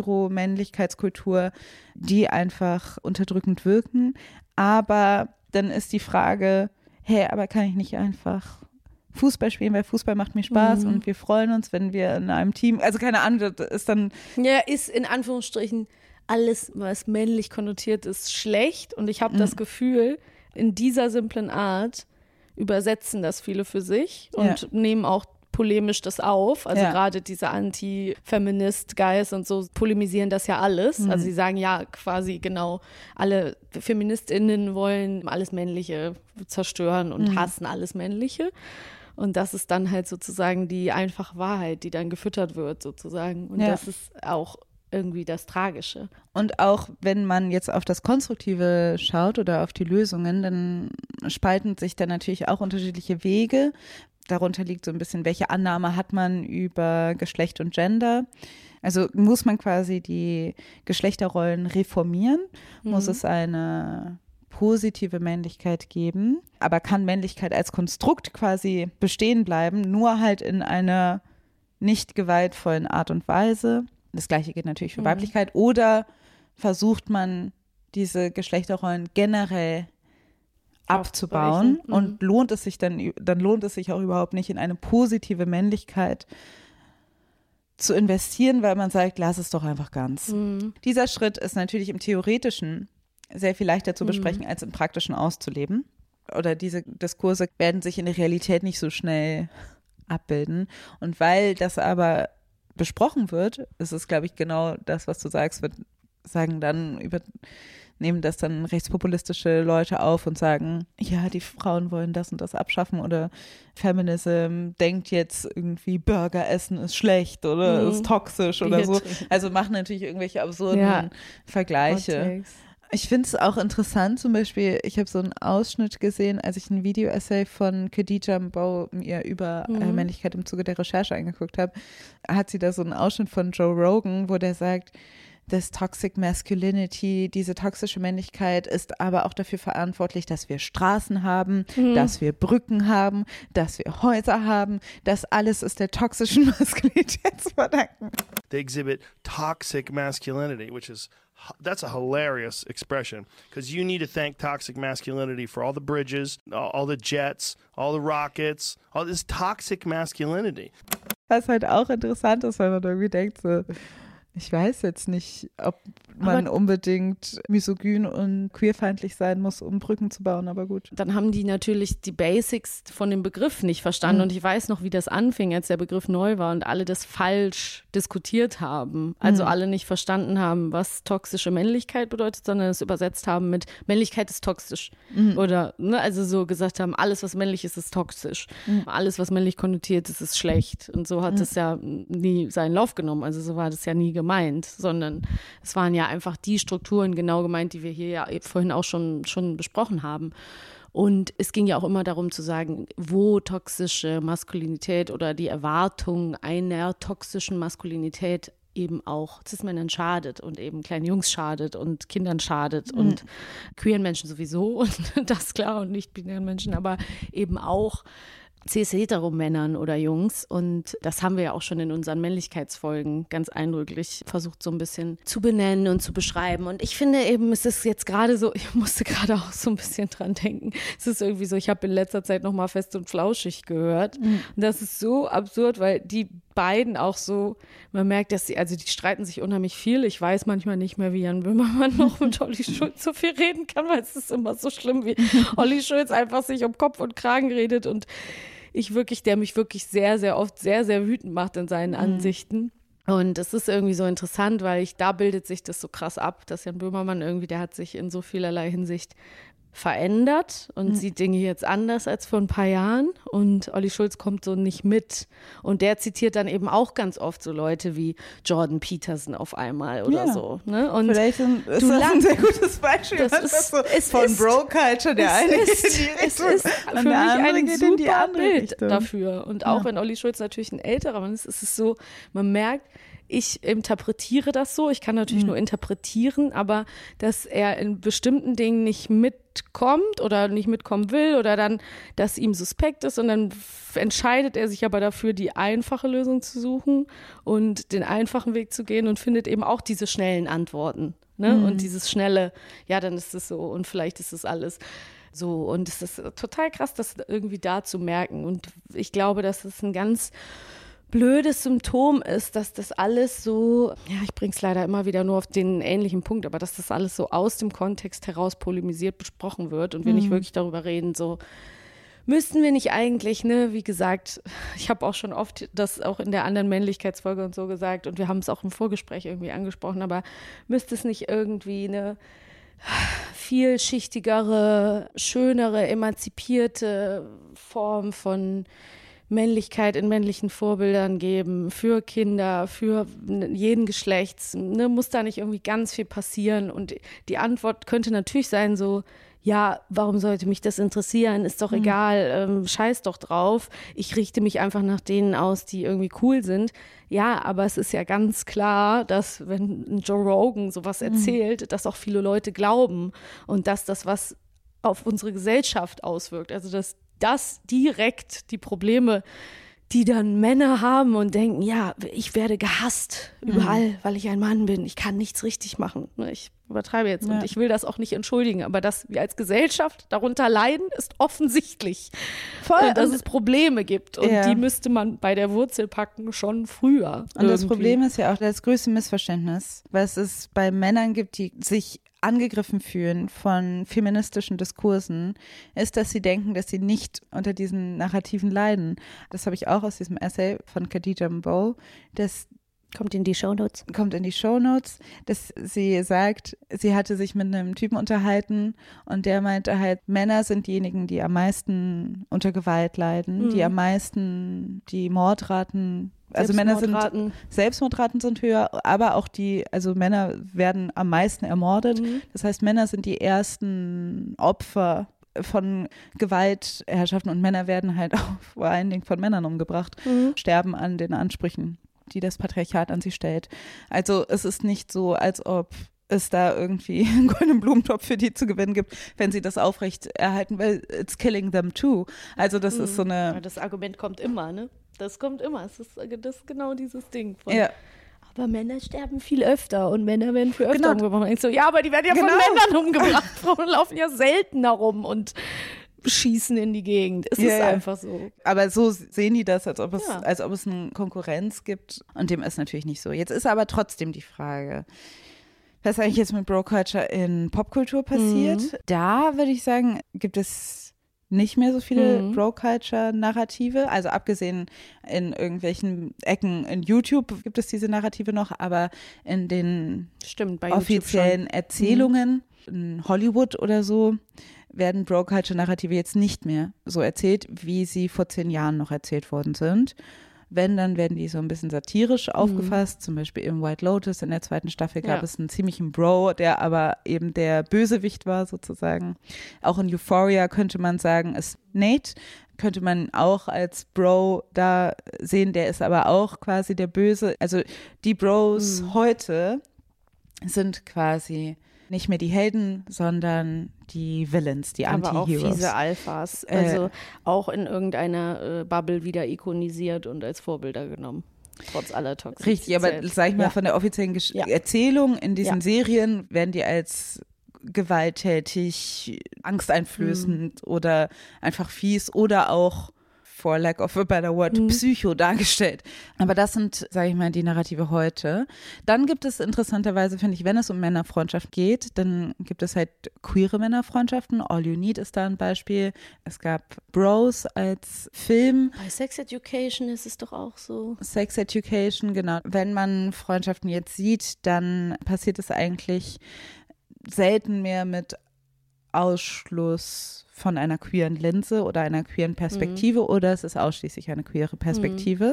cis-hetero-Männlichkeitskultur, die einfach unterdrückend wirken, aber dann ist die Frage, hey, aber kann ich nicht einfach Fußball spielen, weil Fußball macht mir Spaß mhm. und wir freuen uns, wenn wir in einem Team, also keine Ahnung, das ist dann... Ja, ist in Anführungsstrichen alles, was männlich konnotiert ist, schlecht und ich habe mhm. das Gefühl, in dieser simplen Art übersetzen das viele für sich und ja. nehmen auch polemisch das auf, also ja. gerade diese Anti-Feminist-Guys und so polemisieren das ja alles, mhm. also sie sagen ja quasi genau, alle FeministInnen wollen alles Männliche zerstören und mhm. hassen alles Männliche. Und das ist dann halt sozusagen die einfache Wahrheit, die dann gefüttert wird sozusagen. Und ja. das ist auch irgendwie das Tragische. Und auch wenn man jetzt auf das Konstruktive schaut oder auf die Lösungen, dann spalten sich da natürlich auch unterschiedliche Wege. Darunter liegt so ein bisschen, welche Annahme hat man über Geschlecht und Gender. Also muss man quasi die Geschlechterrollen reformieren? Mhm. Muss es eine positive Männlichkeit geben, aber kann Männlichkeit als Konstrukt quasi bestehen bleiben, nur halt in einer nicht gewaltvollen Art und Weise. Das Gleiche geht natürlich für mhm. Weiblichkeit. Oder versucht man, diese Geschlechterrollen generell abzubauen mhm. und lohnt es sich dann, dann lohnt es sich auch überhaupt nicht, in eine positive Männlichkeit zu investieren, weil man sagt, lass es doch einfach ganz. Mhm. Dieser Schritt ist natürlich im Theoretischen sehr viel leichter zu besprechen, mhm. als im Praktischen auszuleben. Oder diese Diskurse werden sich in der Realität nicht so schnell abbilden. Und weil das aber besprochen wird, ist es, glaube ich, genau das, was du sagst, wird sagen dann über nehmen das dann rechtspopulistische Leute auf und sagen, ja, die Frauen wollen das und das abschaffen oder Feminism denkt jetzt irgendwie Burger essen ist schlecht oder mhm. ist toxisch oder so. Also machen natürlich irgendwelche absurden ja. Vergleiche. Ich finde es auch interessant, zum Beispiel, ich habe so einen Ausschnitt gesehen, als ich ein Video-Essay von Khadija Mbow mir über mhm. äh, Männlichkeit im Zuge der Recherche angeguckt habe, hat sie da so einen Ausschnitt von Joe Rogan, wo der sagt, das Toxic Masculinity, diese toxische Männlichkeit ist aber auch dafür verantwortlich, dass wir Straßen haben, mhm. dass wir Brücken haben, dass wir Häuser haben. Das alles ist der toxischen Maskulinität zu verdanken. They exhibit toxic masculinity, which is that's a hilarious expression because you need to thank toxic masculinity for all the bridges, all the jets, all the rockets, all this toxic masculinity. Was halt auch interessant ist, weil man irgendwie denkt so, ich weiß jetzt nicht, ob man aber unbedingt misogyn und queerfeindlich sein muss, um Brücken zu bauen, aber gut. Dann haben die natürlich die Basics von dem Begriff nicht verstanden. Mhm. Und ich weiß noch, wie das anfing, als der Begriff neu war und alle das falsch diskutiert haben. Also Mhm. alle nicht verstanden haben, was toxische Männlichkeit bedeutet, sondern es übersetzt haben mit Männlichkeit ist toxisch. Mhm. Oder ne, also so gesagt haben, alles, was männlich ist, ist toxisch. Mhm. Alles, was männlich konnotiert ist, ist schlecht. Und so hat Mhm. es ja nie seinen Lauf genommen. Also so war das ja nie gemeint, sondern es waren ja einfach die Strukturen genau gemeint, die wir hier ja vorhin auch schon, schon besprochen haben. Und es ging ja auch immer darum zu sagen, wo toxische Maskulinität oder die Erwartung einer toxischen Maskulinität eben auch Cis-Männern schadet und eben kleinen Jungs schadet und Kindern schadet Mhm. und queeren Menschen sowieso und das klar und nicht-binären Menschen, aber eben auch cis-hetero-Männern oder Jungs. Und das haben wir ja auch schon in unseren Männlichkeitsfolgen ganz eindrücklich versucht, so ein bisschen zu benennen und zu beschreiben. Und ich finde eben, es ist jetzt gerade so, ich musste gerade auch so ein bisschen dran denken. Es ist irgendwie so, ich habe in letzter Zeit nochmal Fest und Flauschig gehört. Mhm. Und das ist so absurd, weil die beiden auch so, man merkt, dass sie, also die streiten sich unheimlich viel. Ich weiß manchmal nicht mehr, wie Jan Böhmermann noch mit Olli Schulz so viel reden kann, weil es ist immer so schlimm, wie Olli Schulz einfach sich um Kopf und Kragen redet und ich wirklich, der mich wirklich sehr, sehr oft sehr, sehr wütend macht in seinen Mhm. Ansichten. Und es ist irgendwie so interessant, weil ich, da bildet sich das so krass ab, dass Jan Böhmermann irgendwie, der hat sich in so vielerlei Hinsicht verändert und Mhm. sieht Dinge jetzt anders als vor ein paar Jahren und Olli Schulz kommt so nicht mit und der zitiert dann eben auch ganz oft so Leute wie Jordan Peterson auf einmal oder Ja. so. Ne? Und Vielleicht ist du das ein lachst. sehr gutes Beispiel. Das was ist- so es von ist- Bro-Culture, der es eine ist, geht in die es Richtung ist und für der mich andere ein geht in die super andere Bild Richtung. dafür. Und auch Ja. wenn Olli Schulz natürlich ein älterer Mann ist, ist es so, man merkt, ich interpretiere das so, ich kann natürlich Mhm. nur interpretieren, aber dass er in bestimmten Dingen nicht mitkommt oder nicht mitkommen will oder dann, dass ihm suspekt ist und dann f- entscheidet er sich aber dafür, die einfache Lösung zu suchen und den einfachen Weg zu gehen und findet eben auch diese schnellen Antworten. Ne? Mhm. Und dieses schnelle, ja, dann ist es so und vielleicht ist es alles so. Und es ist total krass, das irgendwie da zu merken. Und ich glaube, dass es ein ganz blödes Symptom ist, dass das alles so, ja, ich bringe es leider immer wieder nur auf den ähnlichen Punkt, aber dass das alles so aus dem Kontext heraus polemisiert besprochen wird und wir nicht Mhm. wirklich darüber reden, so müssten wir nicht eigentlich, ne, wie gesagt, ich habe auch schon oft das auch in der anderen Männlichkeitsfolge und so gesagt und wir haben es auch im Vorgespräch irgendwie angesprochen, aber müsste es nicht irgendwie eine vielschichtigere, schönere, emanzipierte Form von Männlichkeit in männlichen Vorbildern geben, für Kinder, für jeden Geschlechts, ne, muss da nicht irgendwie ganz viel passieren und die Antwort könnte natürlich sein so, ja, warum sollte mich das interessieren, ist doch Mhm. egal, ähm, scheiß doch drauf, ich richte mich einfach nach denen aus, die irgendwie cool sind. Ja, aber es ist ja ganz klar, dass wenn ein Joe Rogan sowas erzählt, dass auch viele Leute glauben und dass das was auf unsere Gesellschaft auswirkt, also dass das direkt die Probleme, die dann Männer haben und denken, ja, ich werde gehasst überall, weil ich ein Mann bin. Ich kann nichts richtig machen. Ich übertreibe jetzt Ja. und ich will das auch nicht entschuldigen, aber dass wir als Gesellschaft darunter leiden, ist offensichtlich. Voll. Äh, dass Und- es Probleme gibt und Ja. die müsste man bei der Wurzel packen, schon früher. Und das irgendwie. Problem ist ja auch das größte Missverständnis, was es bei Männern gibt, die sich angegriffen fühlen von feministischen Diskursen, ist, dass sie denken, dass sie nicht unter diesen Narrativen leiden. Das habe ich auch aus diesem Essay von Khadija Mbow, das kommt in die Shownotes. Kommt in die Shownotes, dass sie sagt, sie hatte sich mit einem Typen unterhalten und der meinte halt, Männer sind diejenigen, die am meisten unter Gewalt leiden, Mhm. die am meisten die Mordraten, also Männer sind, Selbstmordraten. Selbstmordraten sind höher, aber auch die, also Männer werden am meisten ermordet. Mhm. Das heißt, Männer sind die ersten Opfer von Gewaltherrschaften und Männer werden halt auch vor allen Dingen von Männern umgebracht, Mhm. sterben an den Ansprüchen, die das Patriarchat an sie stellt. Also es ist nicht so, als ob es da irgendwie einen goldenen Blumentopf für die zu gewinnen gibt, wenn sie das aufrecht erhalten, weil it's killing them too. Also das ist so eine... Ja, das Argument kommt immer, ne? Das kommt immer. Es ist, das ist genau dieses Ding. Von, Ja. Aber Männer sterben viel öfter und Männer werden viel öfter Genau. umgebracht. Und ich so, ja, aber die werden ja Genau. von Männern umgebracht. Frauen laufen ja seltener rum und schießen in die Gegend. Es Ja, ist ja. einfach so. Aber so sehen die das, als ob es, Ja. als ob es eine Konkurrenz gibt. Und dem ist natürlich nicht so. Jetzt ist aber trotzdem die Frage, was eigentlich jetzt mit Bro-Culture in Popkultur passiert. Mhm. Da würde ich sagen, gibt es nicht mehr so viele Mhm. Bro-Culture-Narrative. Also abgesehen in irgendwelchen Ecken in YouTube gibt es diese Narrative noch, aber in den Stimmt, bei YouTube offiziellen schon. Erzählungen in Hollywood oder so werden Bro-Culture-Narrative jetzt nicht mehr so erzählt, wie sie vor zehn Jahren noch erzählt worden sind. Wenn, dann werden die so ein bisschen satirisch aufgefasst. Zum Beispiel im White Lotus in der zweiten Staffel gab Ja. es einen ziemlichen Bro, der aber eben der Bösewicht war sozusagen. Auch in Euphoria könnte man sagen, ist Nate. Könnte man auch als Bro da sehen, der ist aber auch quasi der Böse. Also die Bros Mhm. heute sind quasi nicht mehr die Helden, sondern die Villains, die Aber auch Anti-Heroes. fiese Alphas. Äh, Also auch in irgendeiner äh, Bubble wieder ikonisiert und als Vorbilder genommen. Trotz aller Toxizität. Richtig, aber sag ich mal, Ja. von der offiziellen Gesch- Ja. Erzählung in diesen Ja. Serien werden die als gewalttätig, angsteinflößend Mhm. oder einfach fies oder auch, for lack of a better word, Mhm. psycho dargestellt. Aber das sind, sage ich mal, die Narrative heute. Dann gibt es interessanterweise, finde ich, wenn es um Männerfreundschaft geht, dann gibt es halt queere Männerfreundschaften. All You Need ist da ein Beispiel. Es gab Bros als Film. Bei Sex Education ist es doch auch so. Sex Education, genau. Wenn man Freundschaften jetzt sieht, dann passiert es eigentlich selten mehr mit Ausschluss von einer queeren Linse oder einer queeren Perspektive oder es ist ausschließlich eine queere Perspektive,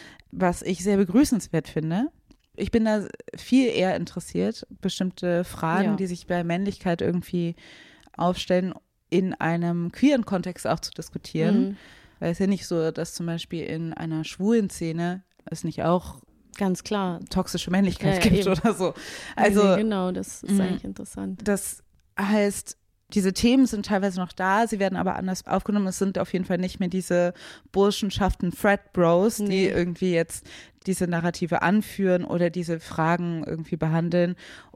was ich sehr begrüßenswert finde. Ich bin da viel eher interessiert, bestimmte Fragen, Ja. die sich bei Männlichkeit irgendwie aufstellen, in einem queeren Kontext auch zu diskutieren. Mhm. Weil es ist ja nicht so, dass zum Beispiel in einer schwulen Szene es nicht auch Ganz klar. toxische Männlichkeit Ja, ja, gibt eben. oder so. Nee, Also nee, genau, das ist mh. eigentlich interessant. Das heißt, diese Themen sind teilweise noch da, sie werden aber anders aufgenommen. Es sind auf jeden Fall nicht mehr diese Burschenschaften Frat Bros, Nee. die irgendwie jetzt diese Narrative anführen oder diese Fragen irgendwie behandeln.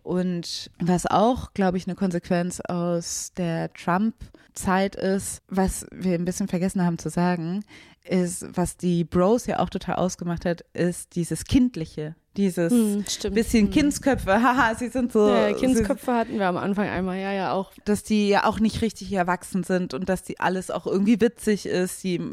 Und was auch, glaube ich, eine Konsequenz aus der Trump-Zeit ist, was wir ein bisschen vergessen haben zu sagen, ist, was die Bros ja auch total ausgemacht hat, ist dieses Kindliche. Dieses Hm, stimmt. bisschen Hm. Kindsköpfe, haha, sie sind so. Ja, sie, Kindsköpfe hatten wir am Anfang einmal, ja, ja, auch. dass die ja auch nicht richtig erwachsen sind und dass die alles auch irgendwie witzig ist. Die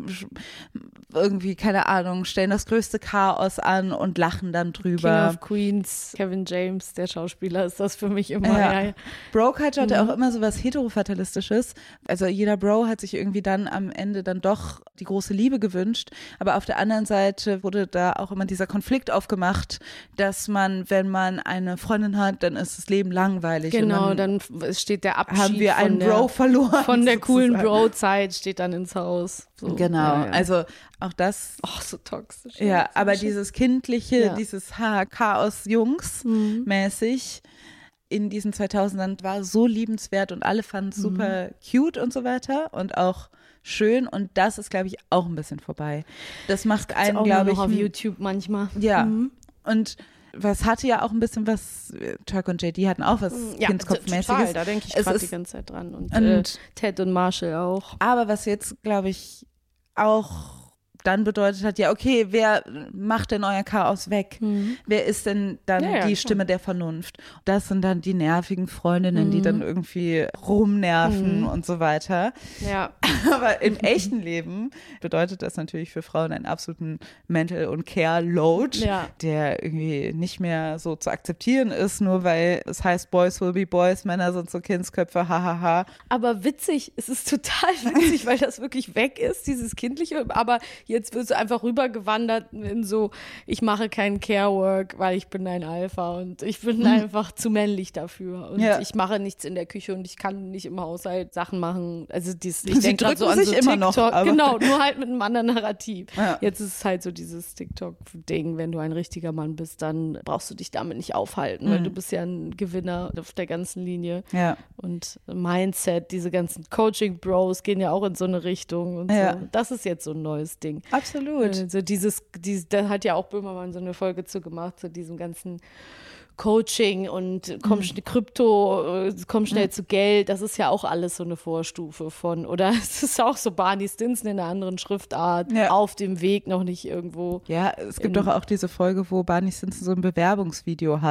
irgendwie, keine Ahnung, stellen das größte Chaos an und lachen dann King drüber. of Queens, Kevin James, der Schauspieler, ist das für mich immer. Ja. Ja, ja. Bro-Culture hatte Mhm. auch immer so was Heterofatalistisches. Also jeder Bro hat sich irgendwie dann am Ende dann doch die große Liebe gewünscht. Aber auf der anderen Seite wurde da auch immer dieser Konflikt aufgemacht, dass man, wenn man eine Freundin hat, dann ist das Leben langweilig. Genau, und dann, dann steht der Abschied haben wir von einen der, Bro verloren. von der coolen sozusagen. Bro-Zeit, steht dann ins Haus. So. Genau, Ja, ja. also auch das. Ach, so toxisch. Ja, so aber schlimm. dieses Kindliche, Ja. dieses ha Chaos-Jungs Mhm. mäßig in diesen zweitausendern war so liebenswert und alle fanden es Mhm. super cute und so weiter und auch schön und das ist, glaube ich, auch ein bisschen vorbei. Das macht einen, auch glaube nur ich, noch auf ein- YouTube manchmal. ja. Mhm. Und was hatte ja auch ein bisschen was, äh, Turk und J D hatten auch was Ja, Kindskopfmäßiges. total, da denke ich Es gerade ist- die ganze Zeit dran. Und, Und- äh, Ted und Marshall auch. Aber was jetzt, glaube ich, auch dann bedeutet hat, ja, okay, wer macht denn euer Chaos weg? Mhm. Wer ist denn dann Ja, ja, die klar. Stimme der Vernunft? Das sind dann die nervigen Freundinnen, die Mhm. dann irgendwie rumnerven Mhm. und so weiter. Ja. Aber im echten Leben bedeutet das natürlich für Frauen einen absoluten Mental- und Care-Load, Ja. der irgendwie nicht mehr so zu akzeptieren ist, nur weil es heißt, Boys will be Boys, Männer sind so Kindsköpfe, hahaha. Aber witzig, es ist total witzig, weil das wirklich weg ist, dieses Kindliche. Aber jetzt wird es einfach rübergewandert in so, ich mache kein Care-Work, weil ich bin ein Alpha und ich bin einfach zu männlich dafür. Und Ja. ich mache nichts in der Küche und ich kann nicht im Haushalt Sachen machen. Also dies, ich Sie denke gerade so drücken an sich so immer TikTok. noch, aber- Genau, nur halt mit einem anderen Narrativ. Ja. Jetzt ist es halt so dieses TikTok-Ding, wenn du ein richtiger Mann bist, dann brauchst du dich damit nicht aufhalten, weil Mhm. du bist ja ein Gewinner auf der ganzen Linie. Ja. Und Mindset, diese ganzen Coaching-Bros gehen ja auch in so eine Richtung und Ja. so. Das ist jetzt so ein neues Ding. Absolut. Also dieses, dieses, da hat ja auch Böhmermann so eine Folge zu gemacht, zu diesem ganzen Coaching und komm, Mhm. Krypto, äh, komm schnell Mhm. zu Geld, das ist ja auch alles so eine Vorstufe von, oder es ist auch so Barney Stinson in einer anderen Schriftart, Ja. auf dem Weg noch nicht irgendwo. Ja, es gibt in- doch auch diese Folge, wo Barney Stinson so ein Bewerbungsvideo hat.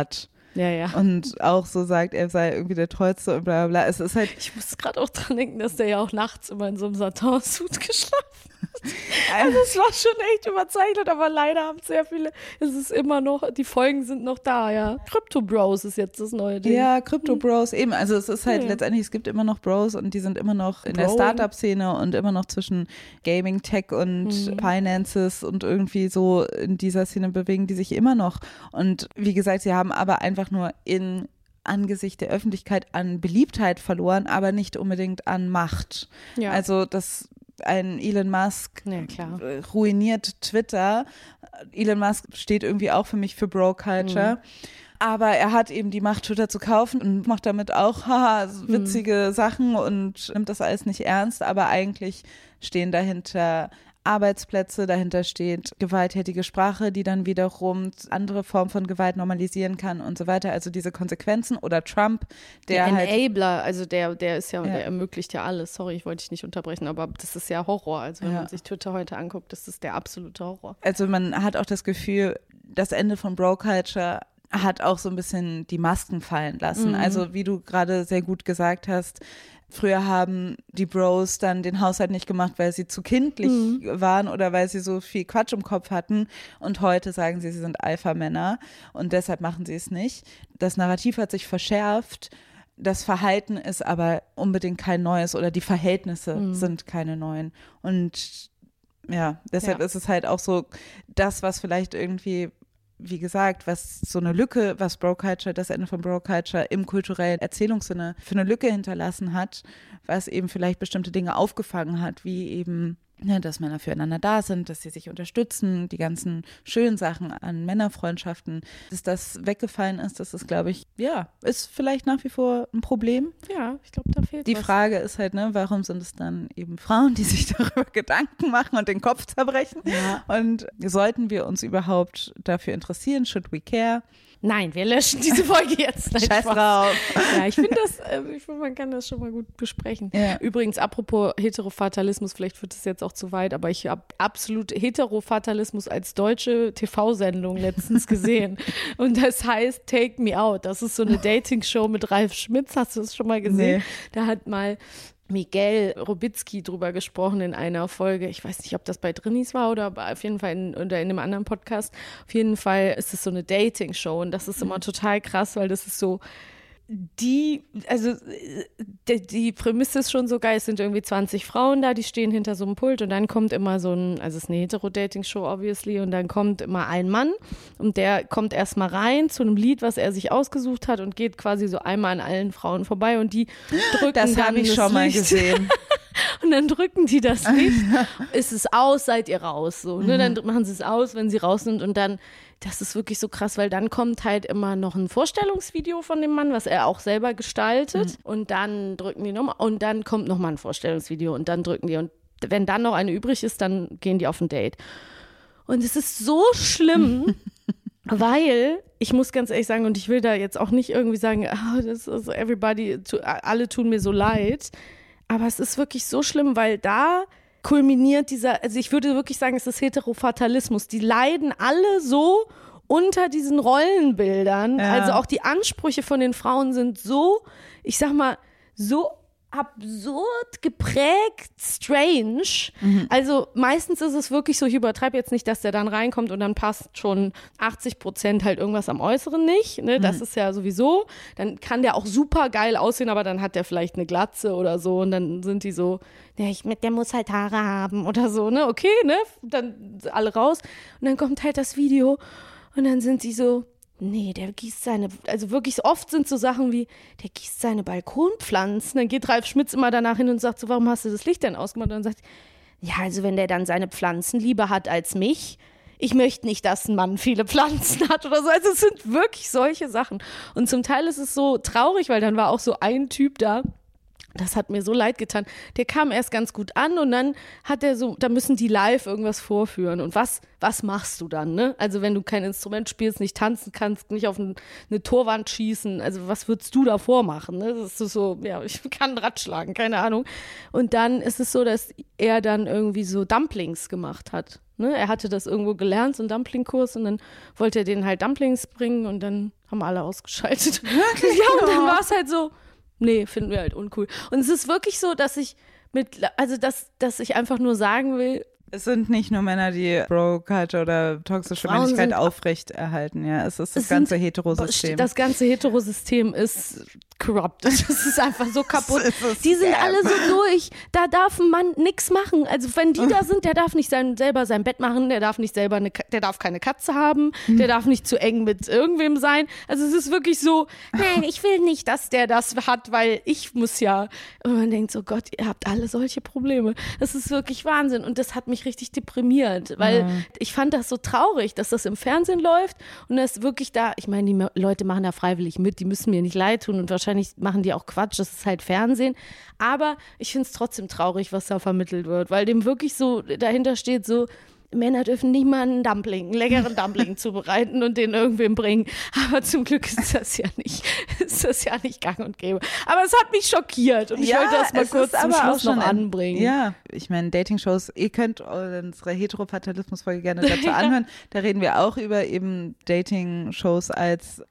Ja, ja. Und auch so sagt, er sei irgendwie der Tollste und bla bla bla. Es ist halt. Ich muss gerade auch dran denken, dass der ja auch nachts immer in so einem Satin-Suit geschlafen hat. Also es war schon echt überzeichnet, aber leider haben sehr viele, es ist immer noch, die Folgen sind noch da, ja. Crypto Bros ist jetzt das neue Ding. Ja, Crypto Bros eben. Also es ist halt Ja. letztendlich, es gibt immer noch Bros und die sind immer noch in der Broing. Startup-Szene und immer noch zwischen Gaming, Tech und Mhm. Finances und irgendwie so in dieser Szene bewegen die sich immer noch. Und wie gesagt, sie haben aber einfach nur in angesichts der Öffentlichkeit an Beliebtheit verloren, aber nicht unbedingt an Macht. Ja. Also das ein Elon Musk Ja, klar. äh, ruiniert Twitter. Elon Musk steht irgendwie auch für mich für Bro-Culture. Mhm. Aber er hat eben die Macht, Twitter zu kaufen und macht damit auch haha, so witzige Mhm. Sachen und nimmt das alles nicht ernst. Aber eigentlich stehen dahinter Arbeitsplätze, dahinter steht gewalttätige Sprache, die dann wiederum andere Formen von Gewalt normalisieren kann und so weiter. Also diese Konsequenzen oder Trump, der, Der halt Enabler, also der, der ist ja, Ja. der ermöglicht ja alles. Sorry, ich wollte dich nicht unterbrechen, aber das ist ja Horror. Also wenn Ja. man sich Twitter heute anguckt, das ist der absolute Horror. Also man hat auch das Gefühl, das Ende von Bro-Culture hat auch so ein bisschen die Masken fallen lassen. Mhm. Also wie du gerade sehr gut gesagt hast, früher haben die Bros dann den Haushalt nicht gemacht, weil sie zu kindlich Mhm. waren oder weil sie so viel Quatsch im Kopf hatten. Und heute sagen sie, sie sind Alpha-Männer und deshalb machen sie es nicht. Das Narrativ hat sich verschärft. Das Verhalten ist aber unbedingt kein neues oder die Verhältnisse Mhm. sind keine neuen. Und ja, deshalb Ja. ist es halt auch so das, was vielleicht irgendwie, wie gesagt, was so eine Lücke, was Bro-Culture, das Ende von Bro-Culture im kulturellen Erzählungssinne für eine Lücke hinterlassen hat, was eben vielleicht bestimmte Dinge aufgefangen hat, wie eben, ne, dass Männer füreinander da sind, dass sie sich unterstützen, die ganzen schönen Sachen an Männerfreundschaften, dass das weggefallen ist, das ist, glaube ich, ja, ist vielleicht nach wie vor ein Problem. Ja, ich glaube, da fehlt Die was. Frage ist halt, ne, warum sind es dann eben Frauen, die sich darüber Gedanken machen und den Kopf zerbrechen? Ja. Und sollten wir uns überhaupt dafür interessieren? Should we care? Nein, wir löschen diese Folge jetzt. Nein, Scheiß Spaß. drauf. Ja, ich finde das, also ich finde, man kann das schon mal gut besprechen. Ja. Übrigens, apropos Heterofatalismus, vielleicht wird es jetzt auch zu weit, aber ich habe absolut Heterofatalismus als deutsche T V-Sendung letztens gesehen. Und das heißt Take Me Out. Das ist so eine Dating-Show mit Ralf Schmitz. Hast du das schon mal gesehen? Nee. Da hat mal Miguel Robitzky drüber gesprochen in einer Folge. Ich weiß nicht, ob das bei Drinis war oder auf jeden Fall in, oder in einem anderen Podcast. Auf jeden Fall ist es so eine Dating-Show und das ist immer total krass, weil das ist so die, also die, die Prämisse ist schon so geil, es sind irgendwie zwanzig Frauen da, die stehen hinter so einem Pult und dann kommt immer so ein, also es ist eine Hetero-Dating-Show obviously und dann kommt immer ein Mann und der kommt erstmal rein zu einem Lied, was er sich ausgesucht hat und geht quasi so einmal an allen Frauen vorbei und die drücken Das dann habe ich schon mal Licht. gesehen. Und dann drücken die das Licht, ist es aus, seid ihr raus, so, ne? Dann machen sie es aus, wenn sie raus sind und dann, das ist wirklich so krass, weil dann kommt halt immer noch ein Vorstellungsvideo von dem Mann, was er auch selber gestaltet und dann drücken die nochmal und dann kommt nochmal ein Vorstellungsvideo und dann drücken die und wenn dann noch eine übrig ist, dann gehen die auf ein Date. Und es ist so schlimm, weil, ich muss ganz ehrlich sagen, und ich will da jetzt auch nicht irgendwie sagen, oh, das ist everybody, alle tun mir so leid, aber es ist wirklich so schlimm, weil da kulminiert dieser, also ich würde wirklich sagen, es ist Heterofatalismus. Die leiden alle so unter diesen Rollenbildern. Ja. Also auch die Ansprüche von den Frauen sind so, ich sag mal, so absurd geprägt, strange. Mhm. Also meistens ist es wirklich so, ich übertreibe jetzt nicht, dass der dann reinkommt und dann passt schon achtzig Prozent halt irgendwas am Äußeren nicht. Ne? Das Mhm. ist ja sowieso. Dann kann der auch super geil aussehen, aber dann hat der vielleicht eine Glatze oder so und dann sind die so, ja, ich, der muss halt Haare haben oder so, ne? Okay, ne? Dann alle raus. Und dann kommt halt das Video und dann sind sie so, nee, der gießt seine, also wirklich so oft sind so Sachen wie, der gießt seine Balkonpflanzen. Dann geht Ralf Schmitz immer danach hin und sagt so, warum hast du das Licht denn ausgemacht? Und dann sagt, ja, also wenn der dann seine Pflanzen lieber hat als mich, ich möchte nicht, dass ein Mann viele Pflanzen hat oder so. Also es sind wirklich solche Sachen. Und zum Teil ist es so traurig, weil dann war auch so ein Typ da, Das hat mir so leid getan. Der kam erst ganz gut an und dann hat er so, da müssen die live irgendwas vorführen. Und was, was machst du dann, ne? Also wenn du kein Instrument spielst, nicht tanzen kannst, nicht auf ein, eine Torwand schießen, also was würdest du da vormachen, ne? Das ist so, ja, ich kann ein Rad schlagen, keine Ahnung. Und dann ist es so, dass er dann irgendwie so Dumplings gemacht hat. Ne? Er hatte das irgendwo gelernt, so einen Dumplingkurs, und dann wollte er denen halt Dumplings bringen und dann haben alle ausgeschaltet. Wirklich? Ja, und dann war es halt so, nee, finden wir halt uncool. Und es ist wirklich so, dass ich mit, also dass, dass ich einfach nur sagen will, es sind nicht nur Männer, die Bro-Culture oder toxische Frauen Männlichkeit sind- aufrechterhalten, ja. Es ist das es ganze sind- Heterosystem. Das ganze Heterosystem ist corrupt. Das ist einfach so kaputt. Es ist Die sind scam. alle so durch. Da darf ein Mann nichts machen. Also wenn die da sind, der darf nicht sein, selber sein Bett machen, der darf nicht selber eine, Ka- der darf keine Katze haben, der darf nicht zu eng mit irgendwem sein. Also es ist wirklich so, nein, ich will nicht, dass der das hat, weil ich muss ja. Und man denkt so, Gott, ihr habt alle solche Probleme. Das ist wirklich Wahnsinn. Und das hat mich richtig deprimiert, weil Mhm. ich fand das so traurig, dass das im Fernsehen läuft und das wirklich da, ich meine, die Me- Leute machen da freiwillig mit, die müssen mir nicht leid tun und wahrscheinlich machen die auch Quatsch, das ist halt Fernsehen, aber ich finde es trotzdem traurig, was da vermittelt wird, weil dem wirklich so dahinter steht so, Männer dürfen nicht mal einen Dumpling, einen leckeren Dumpling zubereiten und den irgendwem bringen. Aber zum Glück ist das ja nicht, ist das ja nicht gang und gäbe. Aber es hat mich schockiert und ich wollte das mal es kurz ist zum aber auch Schluss noch schon ein- anbringen. Ja, ich meine, Dating-Shows, ihr könnt unsere Heterofatalismus-Folge gerne dazu anhören. Da reden wir auch über eben Dating-Shows als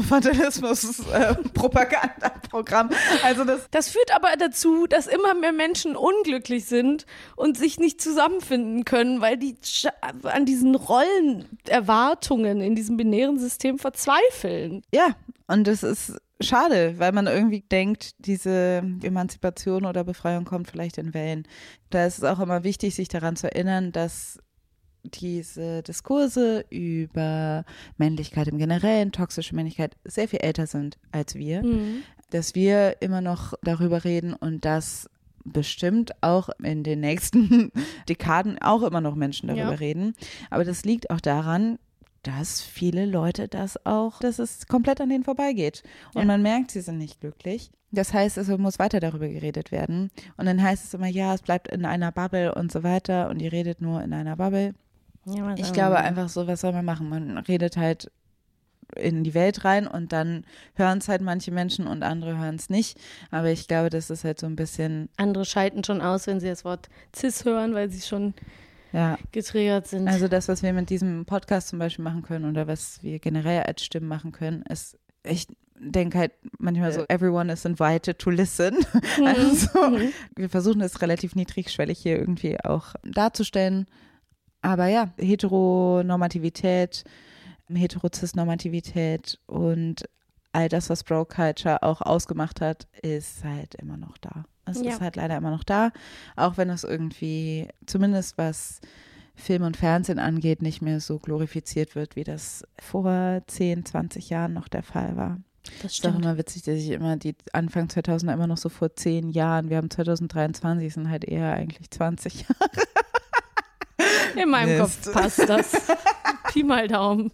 Heterofatalismus-Propagandaprogramm. Also das Das führt aber dazu, dass immer mehr Menschen unglücklich sind und sich nicht zusammenfinden können, weil die sch- an diesen Rollenerwartungen in diesem binären System verzweifeln. Ja, und es ist schade, weil man irgendwie denkt, diese Emanzipation oder Befreiung kommt vielleicht in Wellen. Da ist es auch immer wichtig, sich daran zu erinnern, dass diese Diskurse über Männlichkeit im Generellen, toxische Männlichkeit sehr viel älter sind als wir. Mhm. Dass wir immer noch darüber reden und dass bestimmt auch in den nächsten Dekaden auch immer noch Menschen darüber Ja. reden. Aber das liegt auch daran, dass viele Leute das auch, dass es komplett an denen vorbeigeht. Und Ja. man merkt, sie sind nicht glücklich. Das heißt, es muss weiter darüber geredet werden. Und dann heißt es immer, ja, es bleibt in einer Bubble und so weiter und ihr redet nur in einer Bubble. Ja, Ich glaube einfach so, was soll man machen? Man redet halt in die Welt rein und dann hören es halt manche Menschen und andere hören es nicht. Aber ich glaube, das ist halt so ein bisschen, Andere schalten schon aus, wenn sie das Wort cis hören, weil sie schon ja, getriggert sind. also das, was wir mit diesem Podcast zum Beispiel machen können oder was wir generell als Stimmen machen können, ist, ich denke halt manchmal so, everyone is invited to listen. Also wir versuchen es relativ niedrigschwellig hier irgendwie auch darzustellen. Aber ja, Heteronormativität, Heterozis-Normativität und all das, was Bro-Culture auch ausgemacht hat, ist halt immer noch da. Es Ja. ist halt leider immer noch da, auch wenn es irgendwie, zumindest was Film und Fernsehen angeht, nicht mehr so glorifiziert wird, wie das vor zehn, zwanzig Jahren noch der Fall war. Das ist doch stimmt. immer witzig, dass ich immer die Anfang zweitausender immer noch so vor zehn Jahren, wir haben zwanzig dreiundzwanzig, sind halt eher eigentlich zwanzig Jahre. In meinem Mist. Kopf passt das. Pi mal Daumen.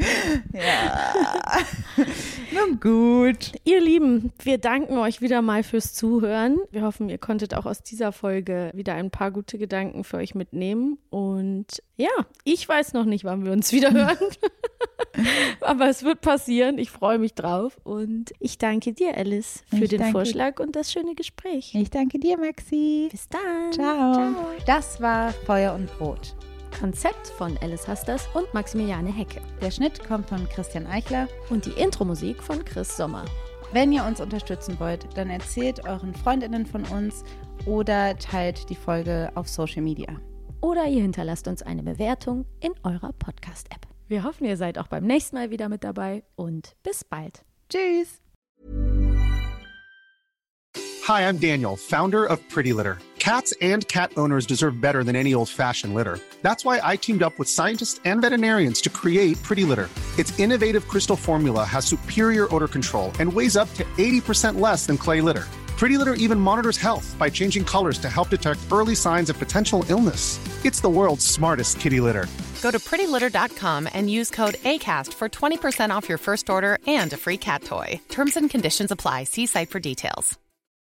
Ja. Nun gut. Ihr Lieben, wir danken euch wieder mal fürs Zuhören. Wir hoffen, ihr konntet auch aus dieser Folge wieder ein paar gute Gedanken für euch mitnehmen. Und ja, ich weiß noch nicht, wann wir uns wieder hören. Aber es wird passieren. Ich freue mich drauf. Und ich danke dir, Alice, für Ich den danke- Vorschlag und das schöne Gespräch. Ich danke dir, Maxi. Bis dann. Ciao. Das war Feuer und Brot. Konzept von Alice Hasters und Maximiliane Hecke. Der Schnitt kommt von Christian Eichler. Und die Intro-Musik von Chris Sommer. Wenn ihr uns unterstützen wollt, dann erzählt euren FreundInnen von uns oder teilt die Folge auf Social Media. Oder ihr hinterlasst uns eine Bewertung in eurer Podcast-App. Wir hoffen, ihr seid auch beim nächsten Mal wieder mit dabei und bis bald. Tschüss. Hi, I'm Daniel, founder of Pretty Litter. Cats and cat owners deserve better than any old-fashioned litter. That's why I teamed up with scientists and veterinarians to create Pretty Litter. Its innovative crystal formula has superior odor control and weighs up to eighty percent less than clay litter. Pretty Litter even monitors health by changing colors to help detect early signs of potential illness. It's the world's smartest kitty litter. Go to pretty litter dot com and use code ACAST for twenty percent off your first order and a free cat toy. Terms and conditions apply. See site for details.